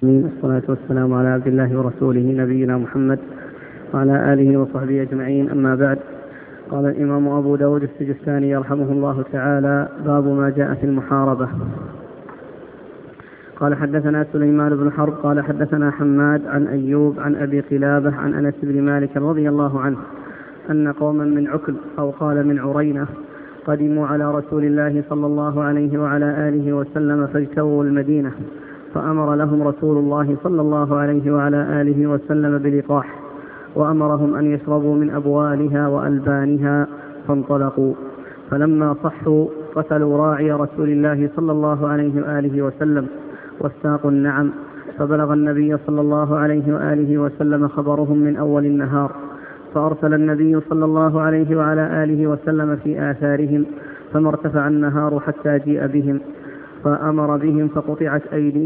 والصلاة والسلام على عبد الله ورسوله نبينا محمد وعلى آله وصحبه أجمعين. أما بعد. قال الإمام أبو داود السجستاني يرحمه الله تعالى: باب ما جاء في المحاربة. قال: حدثنا سليمان بن حرب قال حدثنا حماد عن أيوب عن أبي قلابة عن أنس بن مالك رضي الله عنه أن قوما من عكل أو قال من عرينة قدموا على رسول الله صلى الله عليه وعلى آله وسلم فاجتووا المدينة، فأمر لهم رسول الله صلى الله عليه وعلى آله وسلم بلقاح، وأمرهم أن يشربوا من أبوالها وألبانها، فانطلقوا. فلما صحوا قتلوا راعي رسول الله صلى الله عليه وآله وسلم واستاقوا النعم، فبلغ النبي صلى الله عليه وآله وسلم خبرهم من أول النهار، فأرسل النبي صلى الله عليه وعلى آله وسلم في آثارهم، فما ارتفع النهار حتى جيء بهم، فأمر بهم فقطعت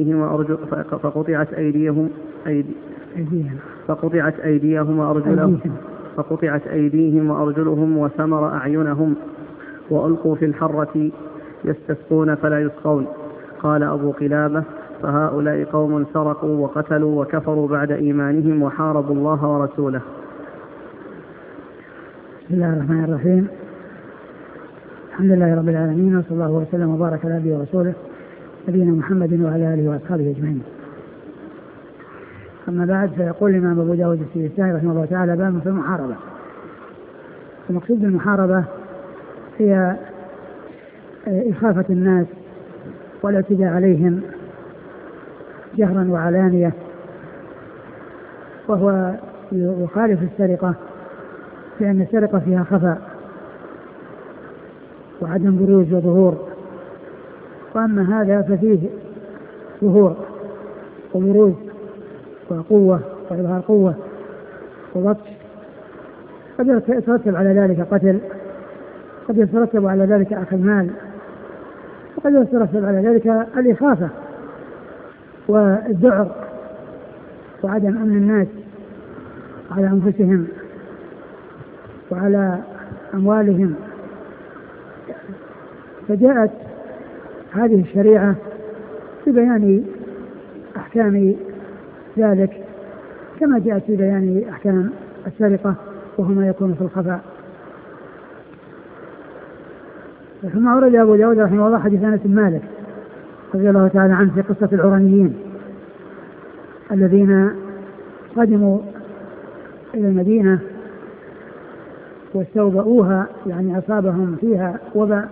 أيديهم وأرجلهم وثمر أعينهم، وألقوا في الحرة يستسقون فلا يسقون. قال أبو قلابة: فهؤلاء قوم سرقوا وقتلوا وكفروا بعد إيمانهم وحاربوا الله ورسوله. بسم الله الرحمن الرحيم. الحمد لله رب العالمين، وصلى الله وسلم وبارك على نبينا ورسوله نبينا محمد وعلى آله وأصحابه أجمعين. أما بعد، فيقول الإمام أبو داود السجستاني رحمه الله تعالى: باب في المحاربة. المقصود بالمحاربة هي إخافة الناس والاعتداء عليهم جهرا وعلانية، وهو يخالف السرقة، لأن السرقة فيها خفاء وعدم بروز وظهور، وأما هذا ففيه ظهور وبروز وقوة وإظهار قوة وبطش. قد يترتب على ذلك قتل، قد يترتب على ذلك أخذ مال، وقد يترتب على ذلك الإخافة والذعر وعدم أمن الناس على أنفسهم وعلى أموالهم. فجاءت هذه الشريعة ببيان أحكام ذلك، كما جاءت في بيان أحكام السرقة وهو ما يكون في الخفاء. ثم أورد أبو داود رحمه الله حديث أنس بن مالك رضي الله تعالى عنه في قصة العرانيين الذين قدموا إلى المدينة واستوبئوها، يعني أصابهم فيها وباء،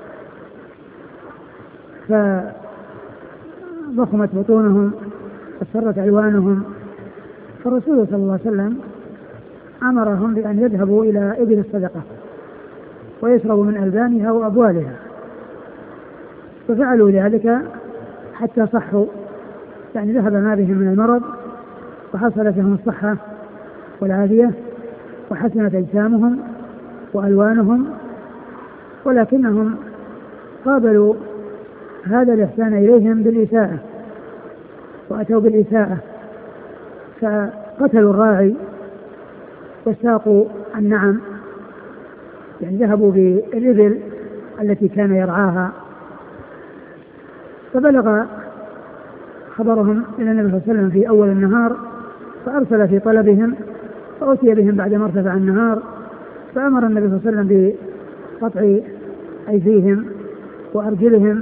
فضخمت بطونهم واصفرت ألوانهم، فالرسول صلى الله عليه وسلم أمرهم بأن يذهبوا إلى إبل الصدقة ويشربوا من ألبانها وأبوالها، ففعلوا ذلك حتى صحوا، يعني ذهب ما بهم من المرض وحصلت لهم الصحة والعافية وحسنت أجسامهم وألوانهم، ولكنهم قابلوا هذا الإحسان إليهم بالإساءة، وأتوا بالإساءة فقتلوا الراعي واستاقوا النعم، يعني ذهبوا بالإبل التي كان يرعاها، فبلغ خبرهم إلى النبي صلى الله عليه وسلم في أول النهار، فأرسل في طلبهم، فأتي بهم بعد ما ارتفع النهار، فأمر النبي صلى الله عليه وسلم بقطع أيديهم وأرجلهم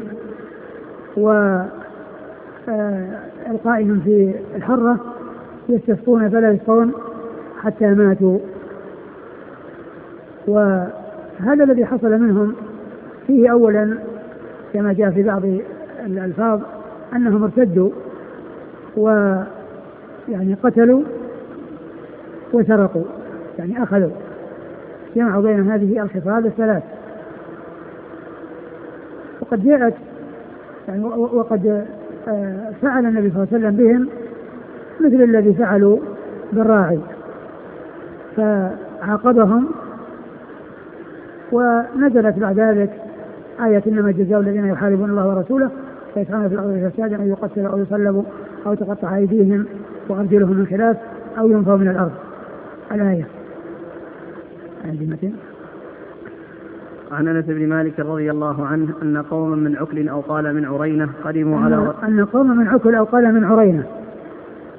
وإلقائهم في الحرة يستسقون فلا يسقون حتى ماتوا. وهذا الذي حصل منهم فيه أولا كما جاء في بعض الألفاظ أنهم ارتدوا ويعني قتلوا وسرقوا، يعني أخذوا، جمعوا بين هذه الخصال الثلاث. وقد جاءت يعني وقد فعل النبي صلى الله عليه وسلم بهم مثل الذي فعلوا بالراعي، فعاقبهم، ونزلت بعد ذلك آية: إنما جزاء الذين يحاربون الله ورسوله فيسعون في الأرض فسادا أن يقتلوا أو يصلبوا أو تقطع أيديهم وأرجلهم من خلاف أو ينفوا من الأرض. الآية. عن أنس بن مالك رضي الله عنه أن قوما من عكل أو قال من عرينة قدموا على أن قوما من عكل أو قال من عرينة،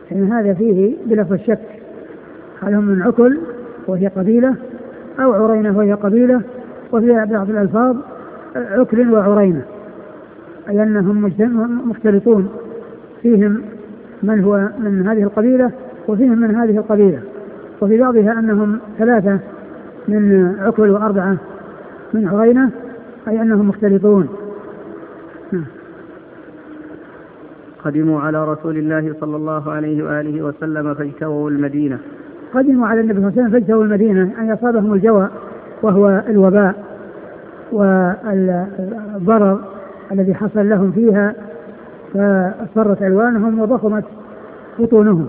لأن هذا فيه بلفظ الشك، هل هم من عكل وهي قبيلة أو عرينة وهي قبيلة، وفي بعض الألفاظ عكل وعرينة، أي أنهم مختلطون، فيهم من هو من هذه القبيلة وفيهم من هذه القبيلة، وفي بعضها أنهم 3 من عكل و4 من عرينة، أي أنهم مختلطون. قدموا على رسول الله صلى الله عليه وآله وسلم فاجتووا المدينة. قدموا على النبي صلى الله عليه وسلم فاجتووا المدينة، أن أصابهم الجوع وهو الوباء والضرر الذي حصل لهم فيها، فاصفرت ألوانهم وضخمت بطونهم.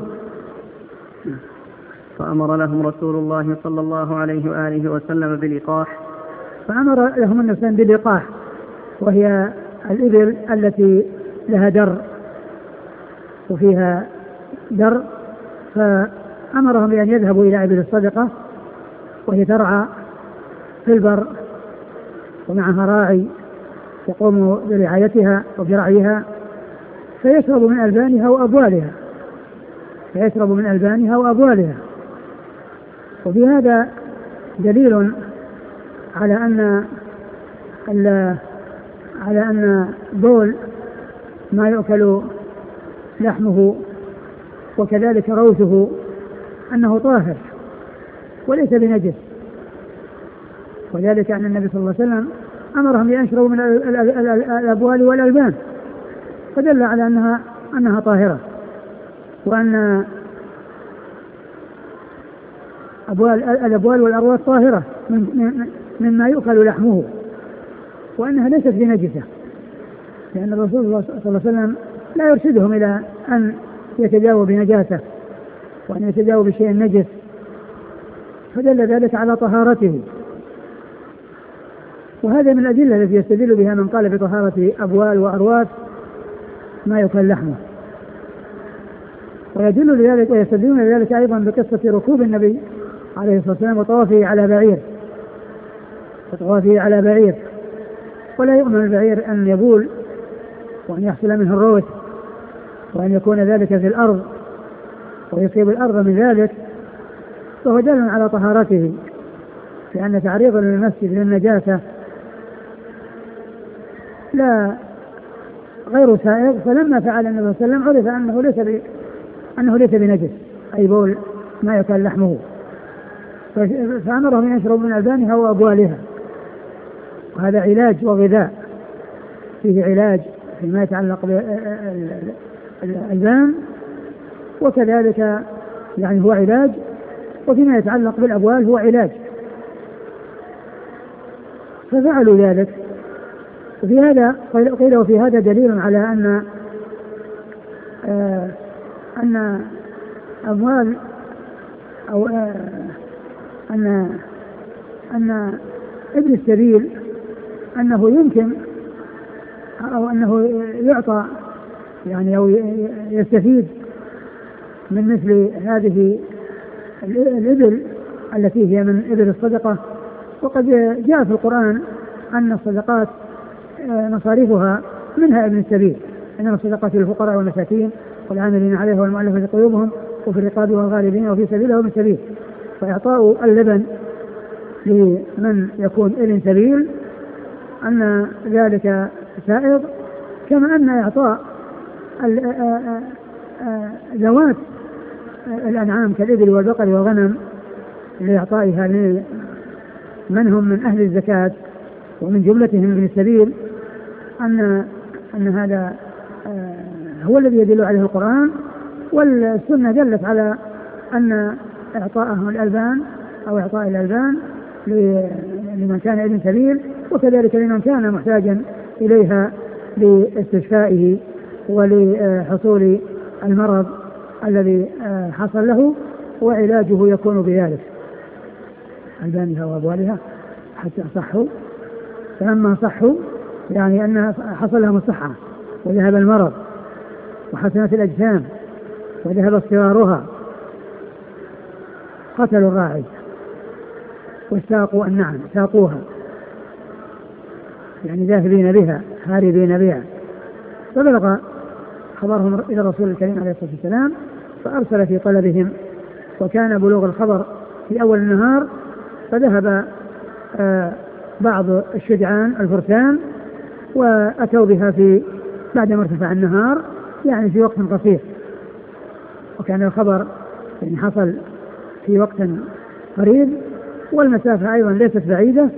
فأمر لهم رسول الله صلى الله عليه وآله وسلم بلقاح. فأمر لهم النبي بلقاح، وهي الإبل التي لها در وفيها در، فأمرهم بأن يذهبوا إلى إبل الصدقة وهي ترعى في البر ومعها راعي يقوم برعايتها وبرعيها، فيشرب من ألبانها وأبوالها. وفي هذا دليل على أن بول ما يؤكل لحمه وكذلك روثه أنه طاهر وليس بنجس، وذلك أن النبي صلى الله عليه وسلم أمرهم بأن من الأبوال والألبان، فدل على أنها طاهرة، وأن الأبوال والأرواث طاهرة مما يؤكل لحمه، وأنها ليست بنجسة، لأن الرسول صلى الله عليه وسلم لا يرشدهم إلى أن يتجاوزوا بنجاسة وأن يتجاوزوا بشيء نجس، فدل ذلك على طهارته. وهذا من الأدلة التي يستدل بها من قال بطهارة أبوال وأرواث ما يؤكل لحمه. ويستدلون لذلك أيضا بقصة ركوب النبي عليه الصلاة والسلام وطوافه على بعير، ولا يؤمن البعير أن يبول وأن يحصل منه الروث وأن يكون ذلك في الأرض ويصيب الأرض من ذلك، فهو دل على طهارته، لأن تعريض للمسجد للنجاسة لا غير سائغ، فلما فعل النبي صلى الله عليه وسلم عرف أنه ليس بنجس، أي بول ما يؤكل لحمه، فأمرهم أن يشربوا من ألبانها وأبوالها. وهذا علاج وغذاء، فيه علاج فيما يتعلق بالألبان، وكذلك يعني هو علاج، وفيما يتعلق بالأبوال هو علاج، ففعلوا ذلك. وفي هذا قيل وفي هذا دليل على أن أموال أو أن ابن السبيل أنه يمكن أو أنه يعطى يعني أو يستفيد من مثل هذه الإبل التي هي من إبل الصدقة. وقد جاء في القرآن أن الصدقات مصاريفها منها ابن السبيل، إنما الصدقات للفقراء والمساكين والعاملين عليها والمؤلفة قلوبهم وفي الرقاب والغارمين وفي سبيله وابن السبيل. فإعطاء اللبن لمن يكون ابن سبيل أن ذلك سائغ، كما أن إعطاء ذوات الأنعام كالإبل والبقر والغنم لإعطائها لمن هم من أهل الزكاة ومن جملتهم ابن السبيل أن هذا هو الذي يدل عليه القرآن، والسنة دلت على أن إعطاءهم الألبان أو إعطاء الألبان لمن كان ابن سبيل، وكذلك لمن كان محتاجا إليها لاستشفائه ولحصول المرض الذي حصل له، وعلاجه يكون بذلك ألبانها وأبوالها حتى صحوا. فلما صحوا يعني أن حصل لهم الصحة وذهب المرض وحسنت الأجسام وذهب اصفرارها، قتلوا الراعي واستاقوا النعم، ساقوها يعني ذاهبين بها هاربين بها، فبلغ خبرهم إلى الرسول الكريم عليه الصلاة والسلام، فأرسل في طلبهم، وكان بلوغ الخبر في أول النهار، فذهب بعض الشجعان الفرسان وأتوا بها في بعدما ارتفع النهار، يعني في وقت قصير، وكان الخبر يعني حصل في وقت قريب، والمسافة أيضا ليست بعيدة،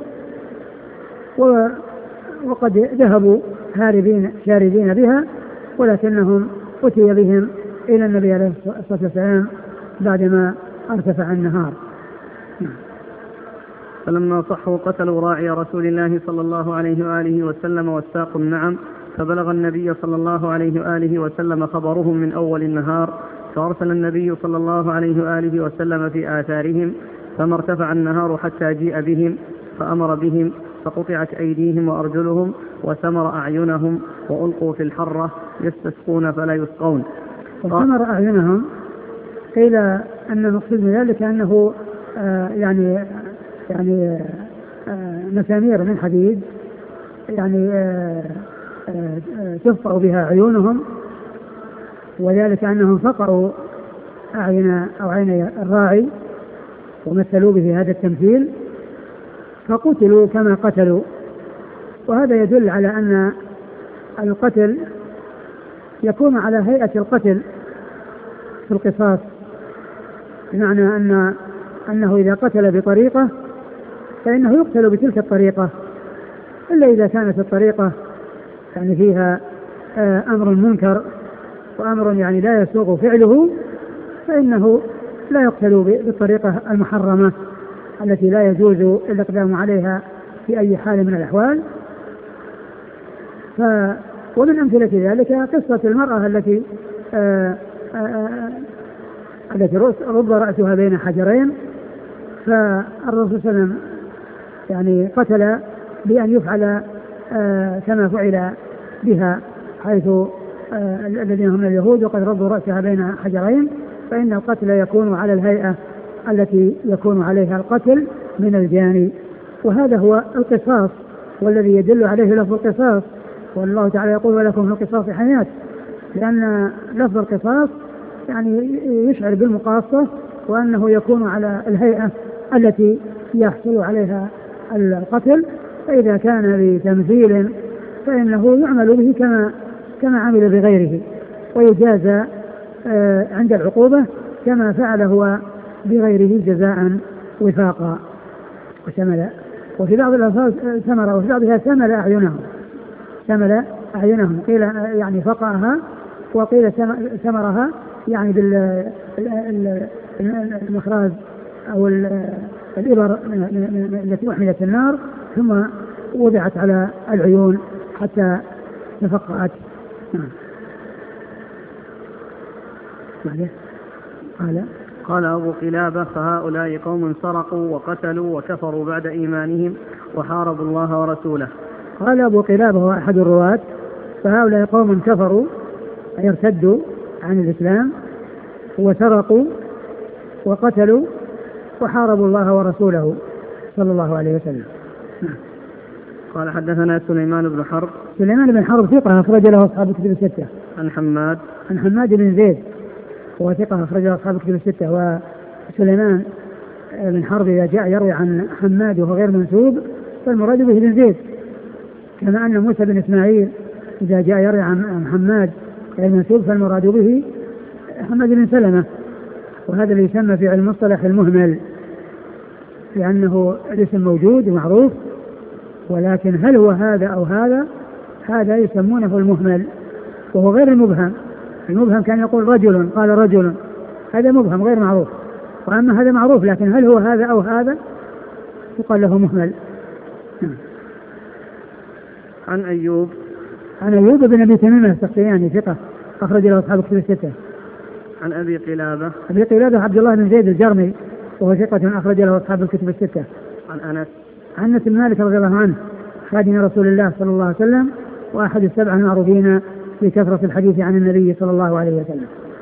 وقد ذهبوا هاربين شاردين بها، ولكنهم أتي بهم إلى النبي عليه الصلاة والسلام بعدما ارتفع النهار. فلما صحوا قتلوا راعي رسول الله صلى الله عليه وآله وسلم واستاقوا النعم، فبلغ النبي صلى الله عليه وآله وسلم خبرهم من أول النهار، فأرسل النبي صلى الله عليه وآله وسلم في آثارهم، فما ارتفع النهار حتى جيء بهم، فأمر بهم، فقطعت أيديهم وأرجلهم وسمر أعينهم وألقوا في الحرة يستسقون فلا يسقون. وسمر أعينهم قيل أن المقصود من ذلك أنه يعني مسامير من حديد، يعني تفقأ بها عيونهم، وذلك أنهم فقعوا عين الراعي ومثلوا به هذا التمثيل، فقتلوا كما قتلوا. وهذا يدل على أن القتل يكون على هيئة القتل في القصاص، بمعنى أنه إذا قتل بطريقة فإنه يقتل بتلك الطريقة، إلا إذا كانت الطريقة يعني فيها أمر منكر وأمر يعني لا يسوغ فعله، فإنه لا يقتل بالطريقة المحرمة التي لا يجوز الإقدام عليها في أي حال من الأحوال. ومن أمثلة ذلك قصة المرأة التي رب رأسها بين حجرين، فالرسول صلى الله عليه وسلم يعني قتل بأن يفعل كما فعل بها، حيث الذين هم اليهود وقد ربوا رأسها بين حجرين، فإن القتل يكون على الهيئة التي يكون عليها القتل من الجاني، وهذا هو القصاص والذي يدل عليه لفظ القصاص. والله تعالى يقول ولكم في القصاص حياة، لأن لفظ القصاص يعني يشعر بالمقاصة، وأنه يكون على الهيئة التي يحصل عليها القتل، فإذا كان بتمثيل فإنه يعمل به كما عمل بغيره، ويجازى عند العقوبة كما فعل هو بغيره جزاء وفاقا. وفي بعض الألفاظ ثمر، وفي بعضها ثمل أعينهم، قيل يعني فقعها، وقيل ثمرها يعني بالمخراج أو الإبر التي أحملت النار ثم وضعت على العيون حتى تفقعت. قال أبو قلابة فهؤلاء قوم سرقوا وقتلوا وكفروا بعد إيمانهم وحاربوا الله ورسوله. قال أبو قلابة هو أحد الرواة فهؤلاء قوم كفروا أي ارتدوا عن الإسلام وسرقوا وقتلوا وحاربوا الله ورسوله صلى الله عليه وسلم. قال حدثنا سليمان بن حرب ثقة أخرج له أصحاب الكتب الستة. عن حماد بن زيد وهو ثقة أخرج له أصحاب الكتب الستة. وسليمان بن حرب إذا جاء يروي عن حماد وهو غير منسوب فالمراد به بن زيد، كما أن موسى بن إسماعيل إذا جاء يروي عن حماد غير منسوب فالمراد به حماد بن سلمة، وهذا اللي يسمى في علم المصطلح المهمل، لأنه الاسم موجود ومعروف، ولكن هل هو هذا أو هذا يسمونه المهمل، وهو غير المبهم. المبهم كان يقول رجل قال رجل، هذا مبهم غير معروف، وأما هذا معروف لكن هل هو هذا أو هذا يقال له مهمل. عن أيوب بن أبي تميمة السختياني ثقة أخرج له أصحاب الكتب الستة. عن أبي قلابة عبد الله بن زيد الجرمي وهو ثقة أخرج له أصحاب الكتب الستة. عن أنس بن مالك رضي الله عنه خادم رسول الله صلى الله عليه وسلم وأحد السبعة المعروفين بكثرة الحديث عن النبي صلى الله عليه وسلم.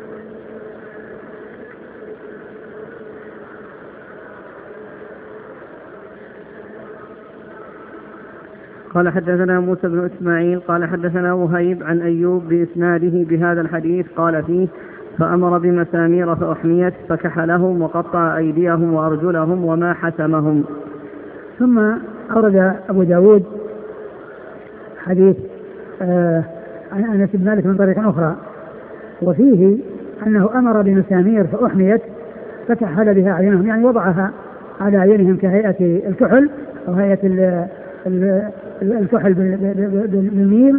قال حدثنا موسى بن إسماعيل قال حدثنا وهيب عن أيوب بإسناده بهذا الحديث قال فيه فأمر بمسامير فأحميت فكحلهم وقطع أيديهم وأرجلهم وما حسمهم. ثم أورد أبو داود حديث عن أنس بن مالك من طريق أخرى، وفيه أنه أمر بمسامير فأحميت فكحل بها أعينهم، يعني وضعها على أعينهم كهيئة الكحل أو هيئة الكحل بالميل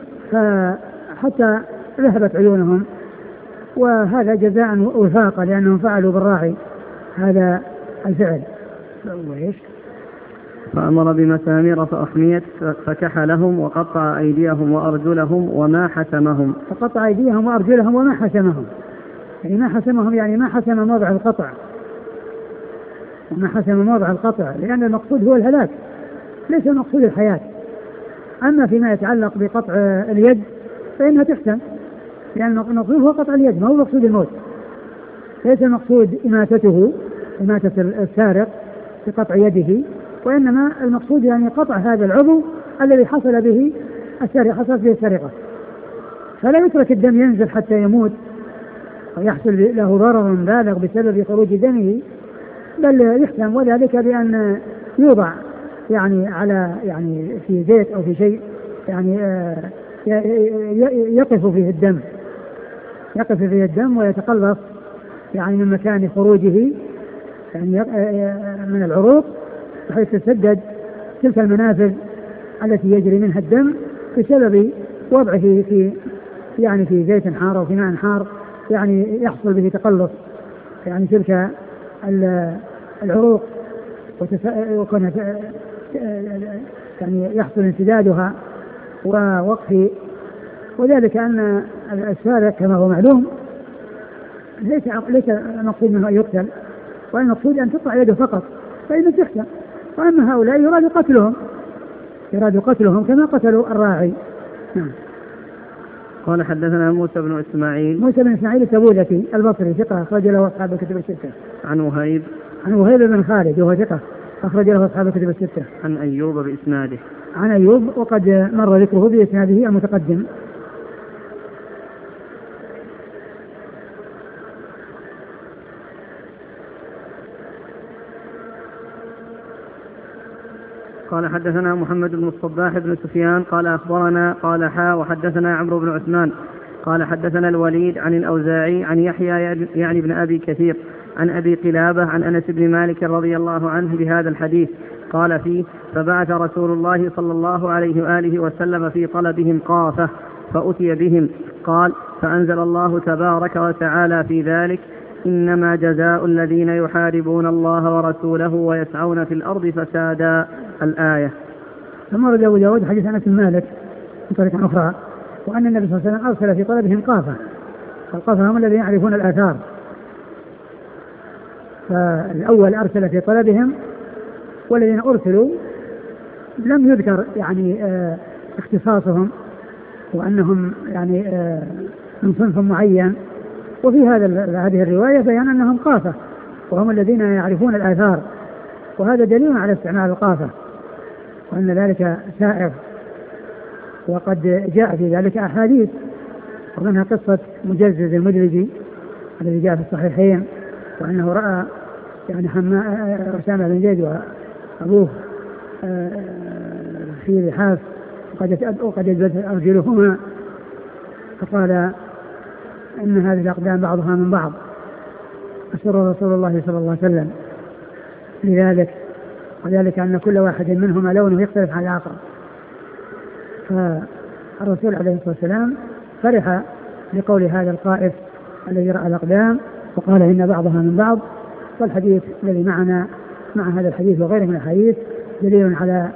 فحتى ذهبت عيونهم، وهذا جزاء وفاقا لأنهم فعلوا بالراعي هذا الفعل. فأمر بمسامير فأحميت فكحلهم وقطع أيديهم وأرجلهم وما حسمهم. فقطع أيديهم وأرجلهم وما حسمهم، يعني ما حسمهم يعني ما حسم موضع القطع، وما حسم موضع القطع، لأن المقصود هو الهلاك ليس المقصود الحياة. أما فيما يتعلق بقطع اليد فإنها تحسم، لأن المقصود هو قطع اليد، ما هو مقصود الموت. ليس المقصود إماتة السارق بقطع يده، وإنما المقصود يعني قطع هذا العضو الذي حصل به السرقة، حصلت به السرقة، فلا يترك الدم ينزل حتى يموت ويحصل له ضرر بالغ بسبب خروج دمه، بل يحسم، وذلك بأن يوضع يعني على يعني في زيت أو في شيء يعني يقف فيه الدم ويتقلص يعني من مكان خروجه يعني من العروق، بحيث تسدد تلك المنافذ التي يجري منها الدم بسبب وضعه في يعني في زيت حار أو في ماء حار، يعني يحصل به تقلص يعني تلك العروق وكون يعني يحصل انسدادها ووقف. وذلك أن السارق كما هو معلوم ليس المقصود منه أن يقتل، والمقصود أن تقطع يده فقط فإن تحسن. وأما هؤلاء يراد قتلهم كما قتلوا الراعي. قال حدثنا موسى بن إسماعيل التبوذكي البصري ثقة أخرج له أصحاب الكتب الستة. عن وهيب بن خالد وهو ثقة أخرج له أصحاب الكتب الستة. عن أيوب بإسناده. عن أيوب وقد مر ذكره بإسناده المتقدم. قال حدثنا محمد بن الصباح بن سفيان قال أخبرنا قال وحدثنا عمرو بن عثمان قال حدثنا الوليد عن الأوزاعي عن يحيى يعني بن أبي كثير عن أبي قلابة عن أنس بن مالك رضي الله عنه بهذا الحديث. قال فيه: فبعث رسول الله صلى الله عليه وآله وسلم في طلبهم قافة فأتي بهم. قال: فأنزل الله تبارك وتعالى في ذلك: إنما جزاء الذين يحاربون الله ورسوله ويسعون في الأرض فسادا. الآية. ثم ورد أبو داود حديث أنس بن مالك من طريق أخرى، وأن النبي صلى الله عليه وسلم أرسل في طلبهم قافة، القافة هم الذين يعرفون الآثار، فالأول أرسل في طلبهم، والذين أرسلوا لم يذكر يعني اختصاصهم وأنهم يعني من صنف معين، وفي هذه الرواية بيان أنهم قافة وهم الذين يعرفون الآثار، وهذا دليل على استعمال القافة وأن ذلك سائر. وقد جاء في ذلك أحاديث، ومنها قصة مجزز المدلجي الذي جاء في الصحيحين، وأنه رأى يعني أسامة بن زيد وأبوه في لحاف وقد يجبت أرجلهما، فقال إن هذه الأقدام بعضها من بعض، أسر رسول الله صلى الله عليه وسلم لذلك، وذلك أن كل واحد منهما لونه يختلف عن الآخر. فالرسول عليه الصلاة والسلام فرح بقول هذا القائف الذي رأى الأقدام وقال إن بعضها من بعض. والحديث الذي معنا مع هذا الحديث وغيره من الحديث دليل على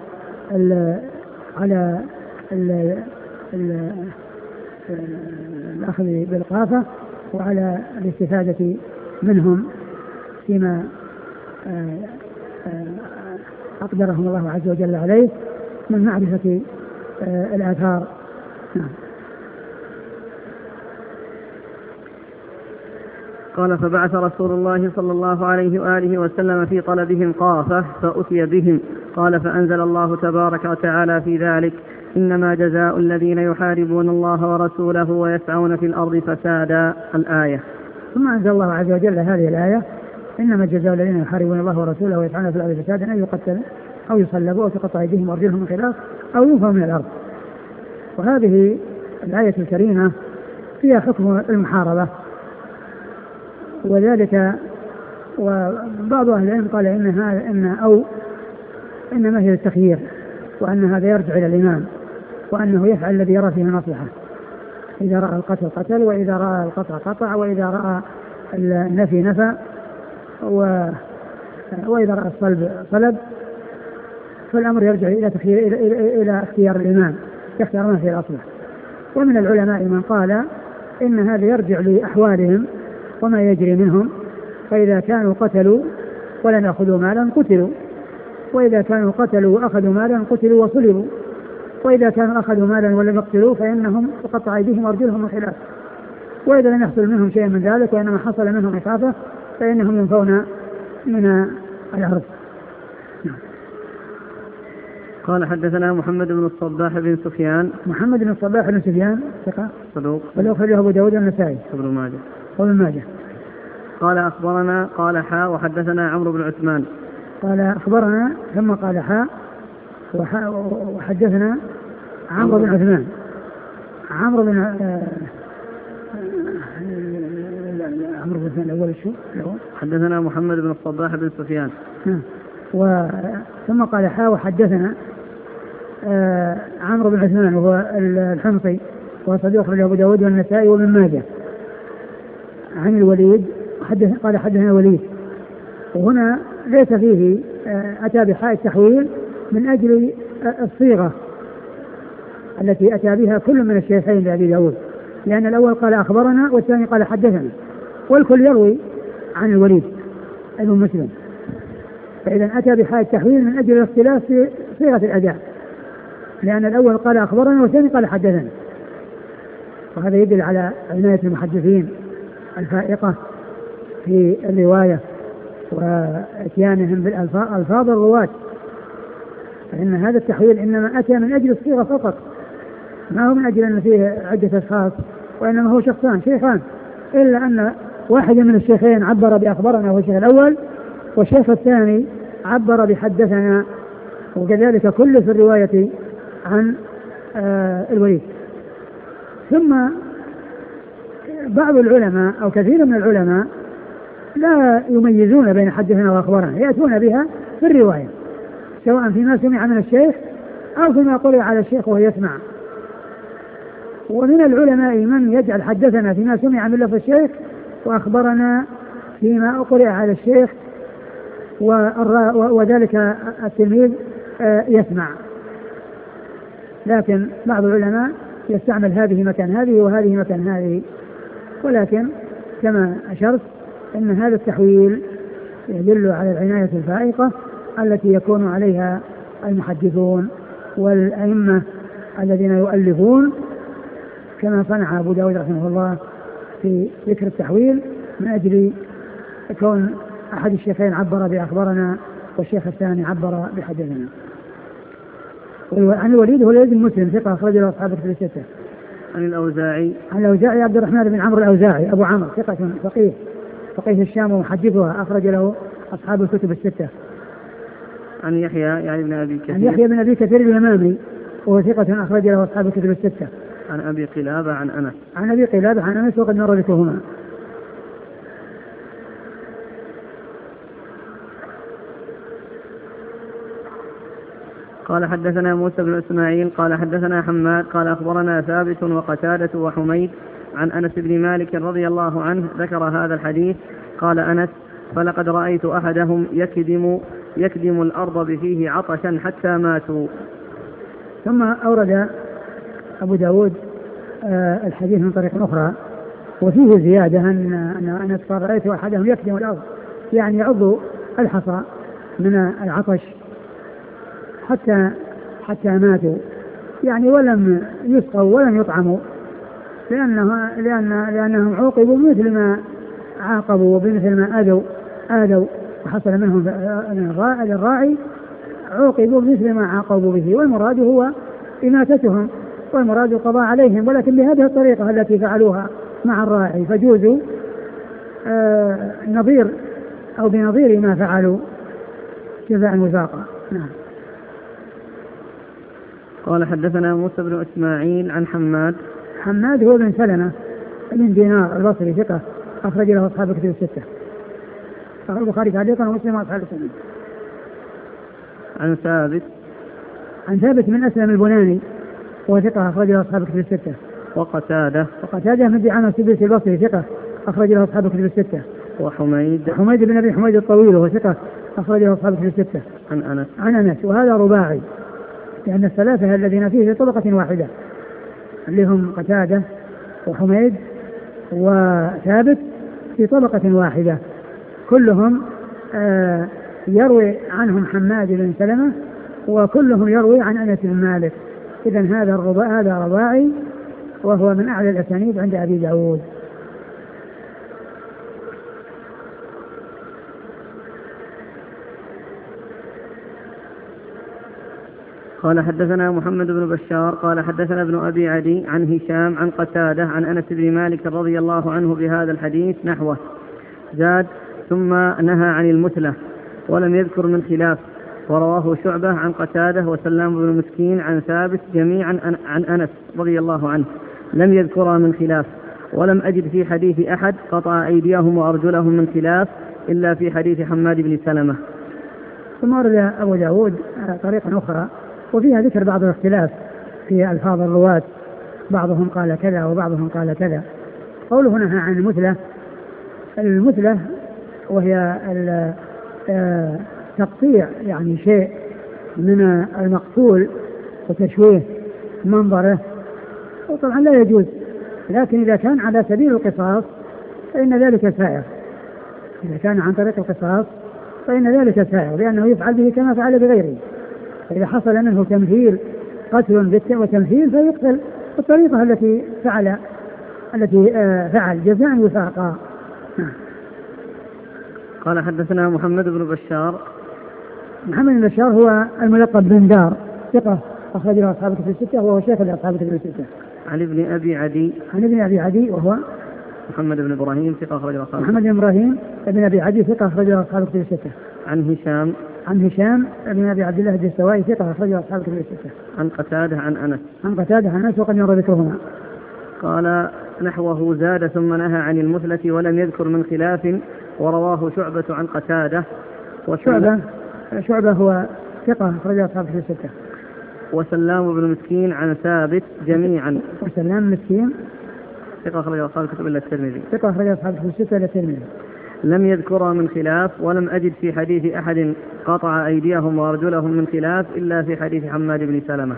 الأخذ بالقافة وعلى الاستفادة منهم فيما أقدرهم الله عز وجل عليه من معرفة الآثار. قال: فبعث رسول الله صلى الله عليه وآله وسلم في طلبهم قافة فأتي بهم. قال: فأنزل الله تبارك وتعالى في ذلك: إنما جزاء الذين يحاربون الله ورسوله ويسعون في الأرض فسادا. الآية. ثم أنزل الله عز وجل هذه الآية: إنما جزاء الذين يحاربون الله ورسوله ويسعون في الأرض فسادا أن يقتلوا أو يصلبوا أو تقطع أيديهم وأرجلهم من خلاف أو ينفوا من الأرض. وهذه الآية الكريمة فيها حكم المحاربة، وذلك وبعض أهل العلم قال إنما هي التخيير، وأن هذا يرجع إلى الإمام، وأنه يفعل الذي يرى فيه المصلحة. إذا رأى القتل قتل، وإذا رأى القطع قطع، وإذا رأى النفي نفى، وإذا رأى الصلب صلب. فالأمر يرجع إلى اختيار الإمام، يختار ما فيه الأصلح. ومن العلماء من قال إن هذا يرجع لأحوالهم وما يجري منهم، فإذا كانوا قتلوا ولم يأخذوا مالا قتلوا، وإذا كانوا قتلوا وأخذوا مالا قتلوا وصلبوا، وإذا كانوا أخذوا مالا ولم يقتلوا فإنهم تقطع أيديهم وأرجلهم من خلاف، وإذا لم يحصل منهم شيء من ذلك وإنما حصل منهم إخافة فإنهم ينفون من الأرض. قال حدثنا محمد بن الصباح بن سفيان. محمد بن الصباح بن سفيان ثقة صدوق أخرجه أبو داود والنسائي وابن ماجه. قال أخبرنا قال حاء وحدثنا عمرو بن عثمان. قال أخبرنا ثم قال حاء وحدثنا عمرو بن عثمان. عمرو بن عثمان الأول شو؟ حدثنا محمد بن الصباح بن سفيان. ثم قال حاء وحدثنا عمرو بن عثمان وهو الحمصي وصديق أخرجه أبو داود والنسائي وابن ماجه عن الوليد قال حدثنا الوليد. وهنا ليس فيه أتى بحاء التحويل من أجل الصيغة التي أتى بها كل من الشيخين لأبي داود، لأن الأول قال أخبرنا والثاني قال حدثنا، والكل يروي عن الوليد ابن مسلم، فإذا أتى بحاء التحويل من أجل الاختلاف في صيغة الأداء، لأن الأول قال أخبرنا والثاني قال حدثنا. وهذا يدل على عناية المحدثين الفائقة في الرواية واتيانهم بالألفاظ الرواة، فإن هذا التحويل إنما أتى من أجل الصيغة فقط، ما هو من أجل أن فيه عدة أشخاص، وإنما هو شيخان، إلا أن واحد من الشيخين عبر بأخبرنا هو الشيخ الأول، والشيخ الثاني عبر بحدثنا، وكذلك كل في الرواية عن الوليد. ثم بعض العلماء أو كثير من العلماء لا يميزون بين حدثنا وأخبرنا، يأتون بها في الرواية سواء فيما سمع من الشيخ أو فيما قرئ على الشيخ وهو يسمع. ومن العلماء من يجعل حدثنا فيما سمع من لفظ الشيخ وأخبرنا فيما قرئ على الشيخ، وذلك التلميذ يسمع. لكن بعض العلماء يستعمل هذه مكان هذه وهذه مكان هذه، ولكن كما أشرت أن هذا التحويل يدل على العناية الفائقة التي يكون عليها المحدثون والأئمة الذين يؤلفون، كما صنع أبو داود رحمه الله في ذكر التحويل من أجل كون أحد الشيخين عبر بأخبرنا والشيخ الثاني عبر بحدثنا. عن الوليد هو الوليد المسلم ثقة أخرج له أصحاب الكتب الستة. عن الأوزاعي عبد الرحمن بن عمرو الأوزاعي أبو عمرو ثقة فقيه الشام ومحدثها أخرج له أصحاب الكتب الستة. عن يحيى يعني بن أبي كثير. عن يحيى بن أبي كثير اليمامي وهو ثقة أخرج له أصحاب الكتب الستة. عن أبي قلابة عن أنس. عن أبي قلابة عن أنس وقد مر ذكرهما. قال حدثنا موسى بن إسماعيل قال حدثنا حماد قال أخبرنا ثابت وقتادة وحميد عن أنس بن مالك رضي الله عنه ذكر هذا الحديث. قال أنس: فلقد رأيت أحدهم يكدم الأرض بفيه عطشا حتى ماتوا. ثم أورد أبو داود الحديث من طريق أخرى وفيه زيادة أن أنس قال: رأيت أحدهم يكدم الأرض، يعني يعض الحصى من العطش حتى ماتوا، يعني ولم يسقوا ولم يطعموا، لأنهم عوقبوا بمثل ما عاقبوا وبمثل ما آذوا وحصل منهم الراعي، عوقبوا بمثل ما عاقبوا به. والمراد هو إماتتهم، والمراد القضاء عليهم، ولكن بهذه الطريقة التي فعلوها مع الراعي، فجوزوا نظير أو بنظير ما فعلوا جزاء وفاقا. نعم. قال حدثنا موسى بن إسماعيل عن حماد هو بن سلمة بن دينار البصري ثقة أخرج له أصحاب الكتب الستة، البخاري تعليقا ومسلم وأصحاب السنن. عن ثابت من أسلم البناني وثقة أخرج له أصحاب الكتب الستة. وقتادة من دعامة السدوسي البصري ثقة أخرج له أصحاب الكتب الستة. وحميد بن أبي حميد الطويل وهو ثقة أخرج له أصحاب الكتب الستة. عن أنس وهذا رباعي، لأن الثلاثة الذين فيه في طبقة واحدة اللي هم قتادة وحميد وثابت في طبقة واحدة، كلهم يروي عنهم حماد بن سلمة، وكلهم يروي عن أنس بن مالك. إذن هذا رباعي، وهو من أعلى الأسانيد عند أبي داود. قال حدثنا محمد بن بشار قال حدثنا ابن أبي عدي عن هشام عن قتادة عن أنس بن مالك رضي الله عنه بهذا الحديث نحوه، زاد ثم نهى عن المثلة ولم يذكر من خلاف، ورواه شعبة عن قتادة وسلام بن مسكين عن ثابت جميعا عن أنس رضي الله عنه لم يذكر من خلاف، ولم أجد في حديث أحد قطع أيديهم وأرجلهم من خلاف إلا في حديث حماد بن سلمة. ثم ورد أبو داود طريقة أخرى وفيها ذكر بعض الاختلاف في ألفاظ الرواة، بعضهم قال كذا وبعضهم قال كذا. قوله نهى عن المثلة وهي تقطيع يعني شيء من المقتول وتشويه منظره، وطبعا لا يجوز، لكن إذا كان على سبيل القصاص فإن ذلك سائر، إذا كان عن طريق القصاص فإن ذلك سائر، لأنه يفعل به كما فعل بغيره. فإذا حصل منه تمثيل قتل وتمثيل فيقتل بالطريقة التي فعل جزاء وفاقا. قال حدثنا محمد بن بشار هو الملقب بن دار ثقة أخرج له أصحاب الكتب الستة، وهو شيخ لأصحاب الكتب الستة. عن ابن أبي عدي وهو محمد بن إبراهيم ثقة أخرج له أصحاب محمد بن إبراهيم ابن أبي عدي ثقة أخرج له أصحاب الكتب الستة. عن هشام ابن أبي عبد الله الدستوائي ثقة أخرج له أصحاب الكتب الستة. عن قتادة عن أنس وقد مر ذكرهما. قال نحوه زاد ثم نهى عن المثلة ولم يذكر من خلاف، ورواه شعبة عن قتادة. شعبة هو ثقة أخرج له أصحاب الكتب الستة. وسلام بن مسكين عن ثابت جميعا. وسلام مسكين ثقة أخرج له أصحاب الكتب إلا الترمذي. ثقة أخرج له أصحاب الكتب الستة إلا الترمذي. لم يذكر من خلاف، ولم أجد في حديث أحد قطع أيديهم وأرجلهم من خلاف إلا في حديث حماد بن سلمة.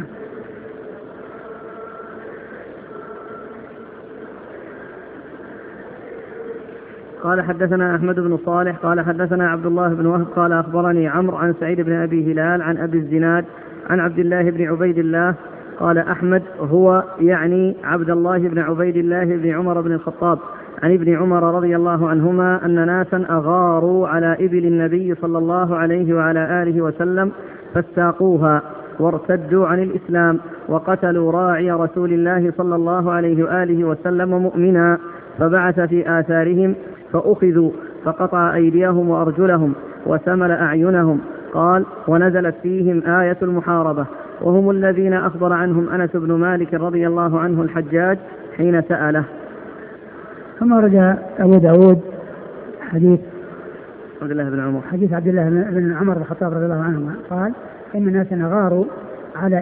قال حدثنا أحمد بن صالح قال حدثنا عبد الله بن وهب قال أخبرني عمرو عن سعيد بن أبي هلال عن أبي الزناد عن عبد الله بن عبيد الله قال أحمد هو يعني عبد الله بن عبيد الله بن عمر بن الخطاب عن ابن عمر رضي الله عنهما أن ناسا أغاروا على إبل النبي صلى الله عليه وعلى آله وسلم فاستاقوها وارتدوا عن الإسلام وقتلوا راعي رسول الله صلى الله عليه وآله وسلم مؤمنا، فبعث في آثارهم فأخذوا فقطع أيديهم وأرجلهم وسمل أعينهم. قال ونزلت فيهم آية المحاربة، وهم الذين أخبر عنهم أنس بن مالك رضي الله عنه الحجاج حين سأله. ثم رجع أبو داود حديث عبد الله بن عمر بن الخطاب رضي الله عنهما قال إن ناسا غاروا على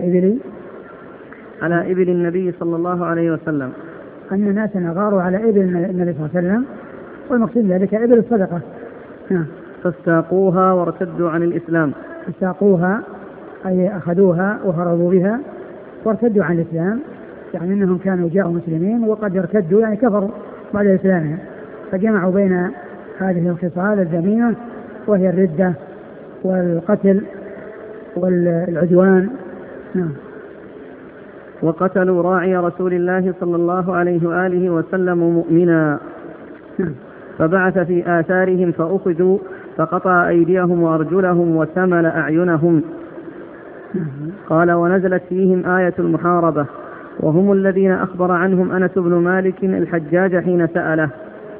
إبل النبي صلى الله عليه وسلم، أن ناسا غاروا على إبل النبي صلى الله عليه وسلم، والمقصود ذلك إبل الصدقة. فاستاقوها وارتدوا عن الإسلام. فاستاقوها أي أخذوها وهربوا بها وارتدوا عن الإسلام، يعني أنهم كانوا جاءوا مسلمين وقد ارتدوا يعني كفروا بعد إسلامهم، فجمعوا بين هذه الخصال الذميمة وهي الردة والقتل والعدوان. وقتلوا راعي رسول الله صلى الله عليه وآله وسلم مؤمنا، فبعث في آثارهم فأخذوا فقطع أيديهم وأرجلهم وسمل أعينهم. قال: ونزلت فيهم آية المحاربة، وهم الذين أخبر عنهم أنس بن مالك الحجاج حين سأله.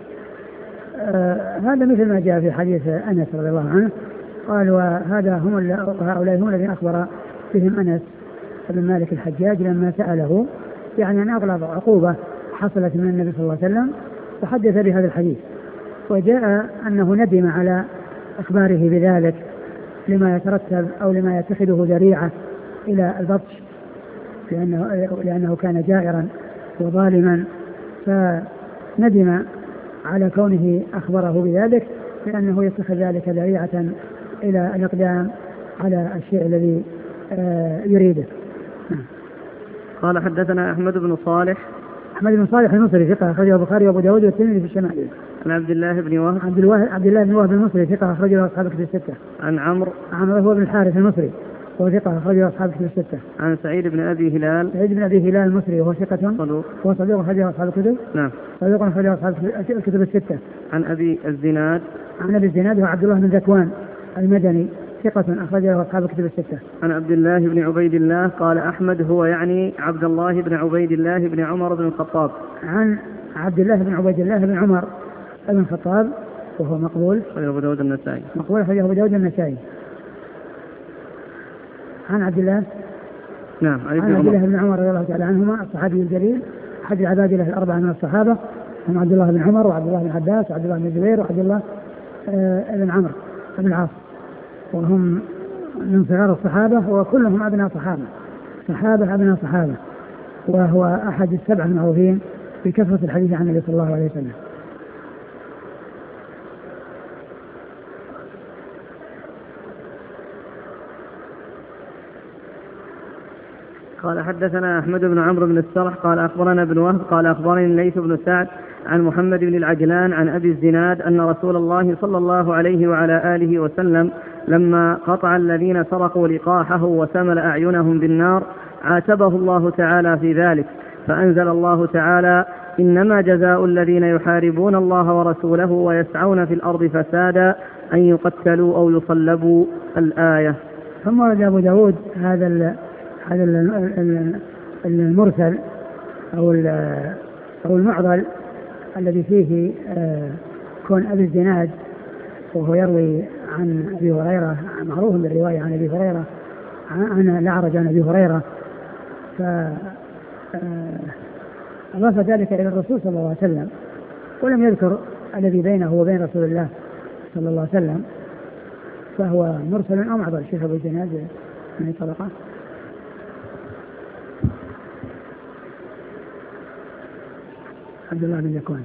هذا مثل ما جاء في حديث أنس رضي الله عنه، قال: هؤلاء هم الذين أخبر بهم أنس بن مالك الحجاج لما سأله، يعني أن أغلظ عقوبة حصلت من النبي صلى الله عليه وسلم، تحدث بهذا الحديث. وجاء أنه ندم على إخباره بذلك لما يترتب أو لما يتخذه ذريعة إلى البطش، لأنه كان جائرا وظالما، فندم على كونه أخبره بذلك، لأنه يتخذ ذلك ذريعة إلى الإقدام على الشيء الذي يريده. قال: حدثنا أحمد بن صالح. أحمد بن صالح المصري ثقة أخرجه البخاري وأبو داود والترمذي في الشمائل. عن عبد الله بن وهب. عبد الله بن وهب المصري ثقة أخرجه أصحاب الكتب الستة. عن عمرو هو بن الحارث المصري وهو ثقة أخرجه أصحاب الكتب الستة. عن سعيد بن أبي هلال. سعيد بن أبي هلال المصري وهو ثقة صدوق. وهو صدوق أخرجه أصحاب الكتب. نعم. صدوق أخرجه أصحاب الكتب الستة. عن أبي الزناد. عن أبي الزناد وعبد الله بن ذكوان المدني ثقة أخرجه أصحاب الكتب الستة. عن عبد الله بن عبيد الله قال أحمد: هو يعني عبد الله بن عبيد الله بن عمر بن الخطاب. عن عبد الله بن عبيد الله بن عمر بن الخطاب وهو مقبول. أخرجه أبو داود النسائي. مقبول أخرجه أبو داود النسائي. عن عبد الله. نعم. عن عبد الله بن عمر رضي الله تعالى عنهما الصحابي الجليل أحد العبادلة الأربعة من الصحابة، هم عبد الله بن عمر وعبد الله بن عباس وعبد الله بن الزبير وعبد الله بن عمرو بن العاص، وهم من صغار الصحابة وكلهم أبناء صحابة أبناء صحابة، وهو أحد السبعة المعروفين بكثرة الحديث عن النبي صلى الله عليه وسلم. قال: حدثنا أحمد بن عمرو بن السرح قال أخبرنا ابن وهب قال أخبرني الليث بن سعد عن محمد بن العجلان عن أبي الزناد أن رسول الله صلى الله عليه وعلى آله وسلم لما قطع الذين سرقوا لقاحه وسمل أعينهم بالنار عاتبه الله تعالى في ذلك، فأنزل الله تعالى: إنما جزاء الذين يحاربون الله ورسوله ويسعون في الأرض فسادا أن يقتلوا أو يصلبوا. الآية. ثم ورد أبو داود هذا المرسل أو المعضل الذي فيه كون أبي الزناد وهو يروي عن أبي هريرة، معروف بالرواية عن أبي هريرة عن الأعرج عن أبي هريرة، فأضاف ذلك إلى الرسول صلى الله عليه وسلم ولم يذكر الذي بينه وبين رسول الله صلى الله عليه وسلم، فهو مرسل أو معضل. شيخ أبو الزناد من طبقة عبد الله بن ذكوان.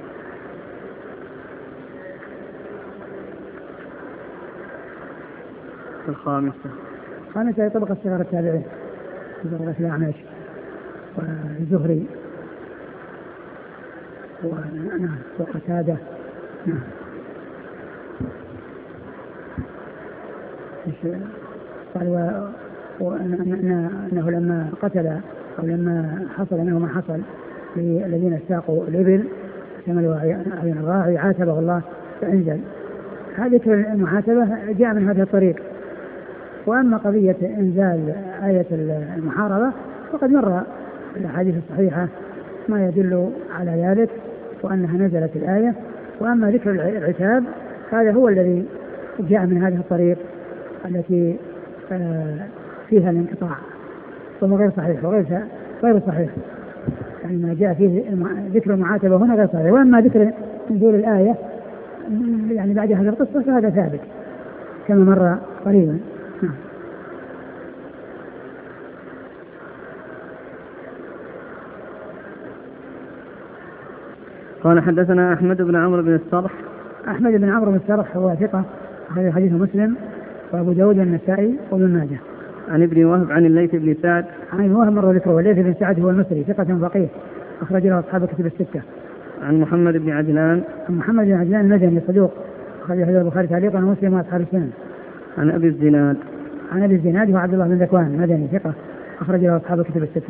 الخامسة طبقة صغار التابعين، طبقة الأعمش والزهري وقتادة. قال أنه لما قتل أو لما حصل منه ما حصل للذين استاقوا الإبل شملوا أعين الراعي عاتبه الله فأنزل. هذه المعاتبة جاء من هذا الطريق. وأما قضية إنزال آية المحاربة فقد مر في الأحاديث الصحيحة ما يدل على ذلك وأنها نزلت الآية. وأما ذكر العتاب هذا هو الذي جاء من هذه الطريق التي فيها الانقطاع، وهو غير صحيح غير صحيح، يعني ما جاء فيه ذكر المعاتبة هنا غير صحيح. وأما ذكر نزول الآية يعني بعد هذه القصة فهذا ثابت كما مر قريبا. قال: حدثنا أحمد بن عمرو بن السرح. أحمد بن عمرو بن السرح هو ثقة أخرج حديث مسلم وأبو داود النسائي وابن ماجه. عن ابن وهب عن الليث بن سعد. عن ابن وهب مر ذكره، والليث بن سعد هو المصري ثقة فقيه أخرج له أصحاب الكتب الستة. عن محمد بن عجلان. عن محمد بن عجلان المدني صدوق أخرج له البخاري تعليقا ومسلم وأصحاب السنن. عن أبي الزناد. عن أبي الزناد وعبد الله بن ذكوان المدني ثقة أخرج له أصحاب الكتب الستة.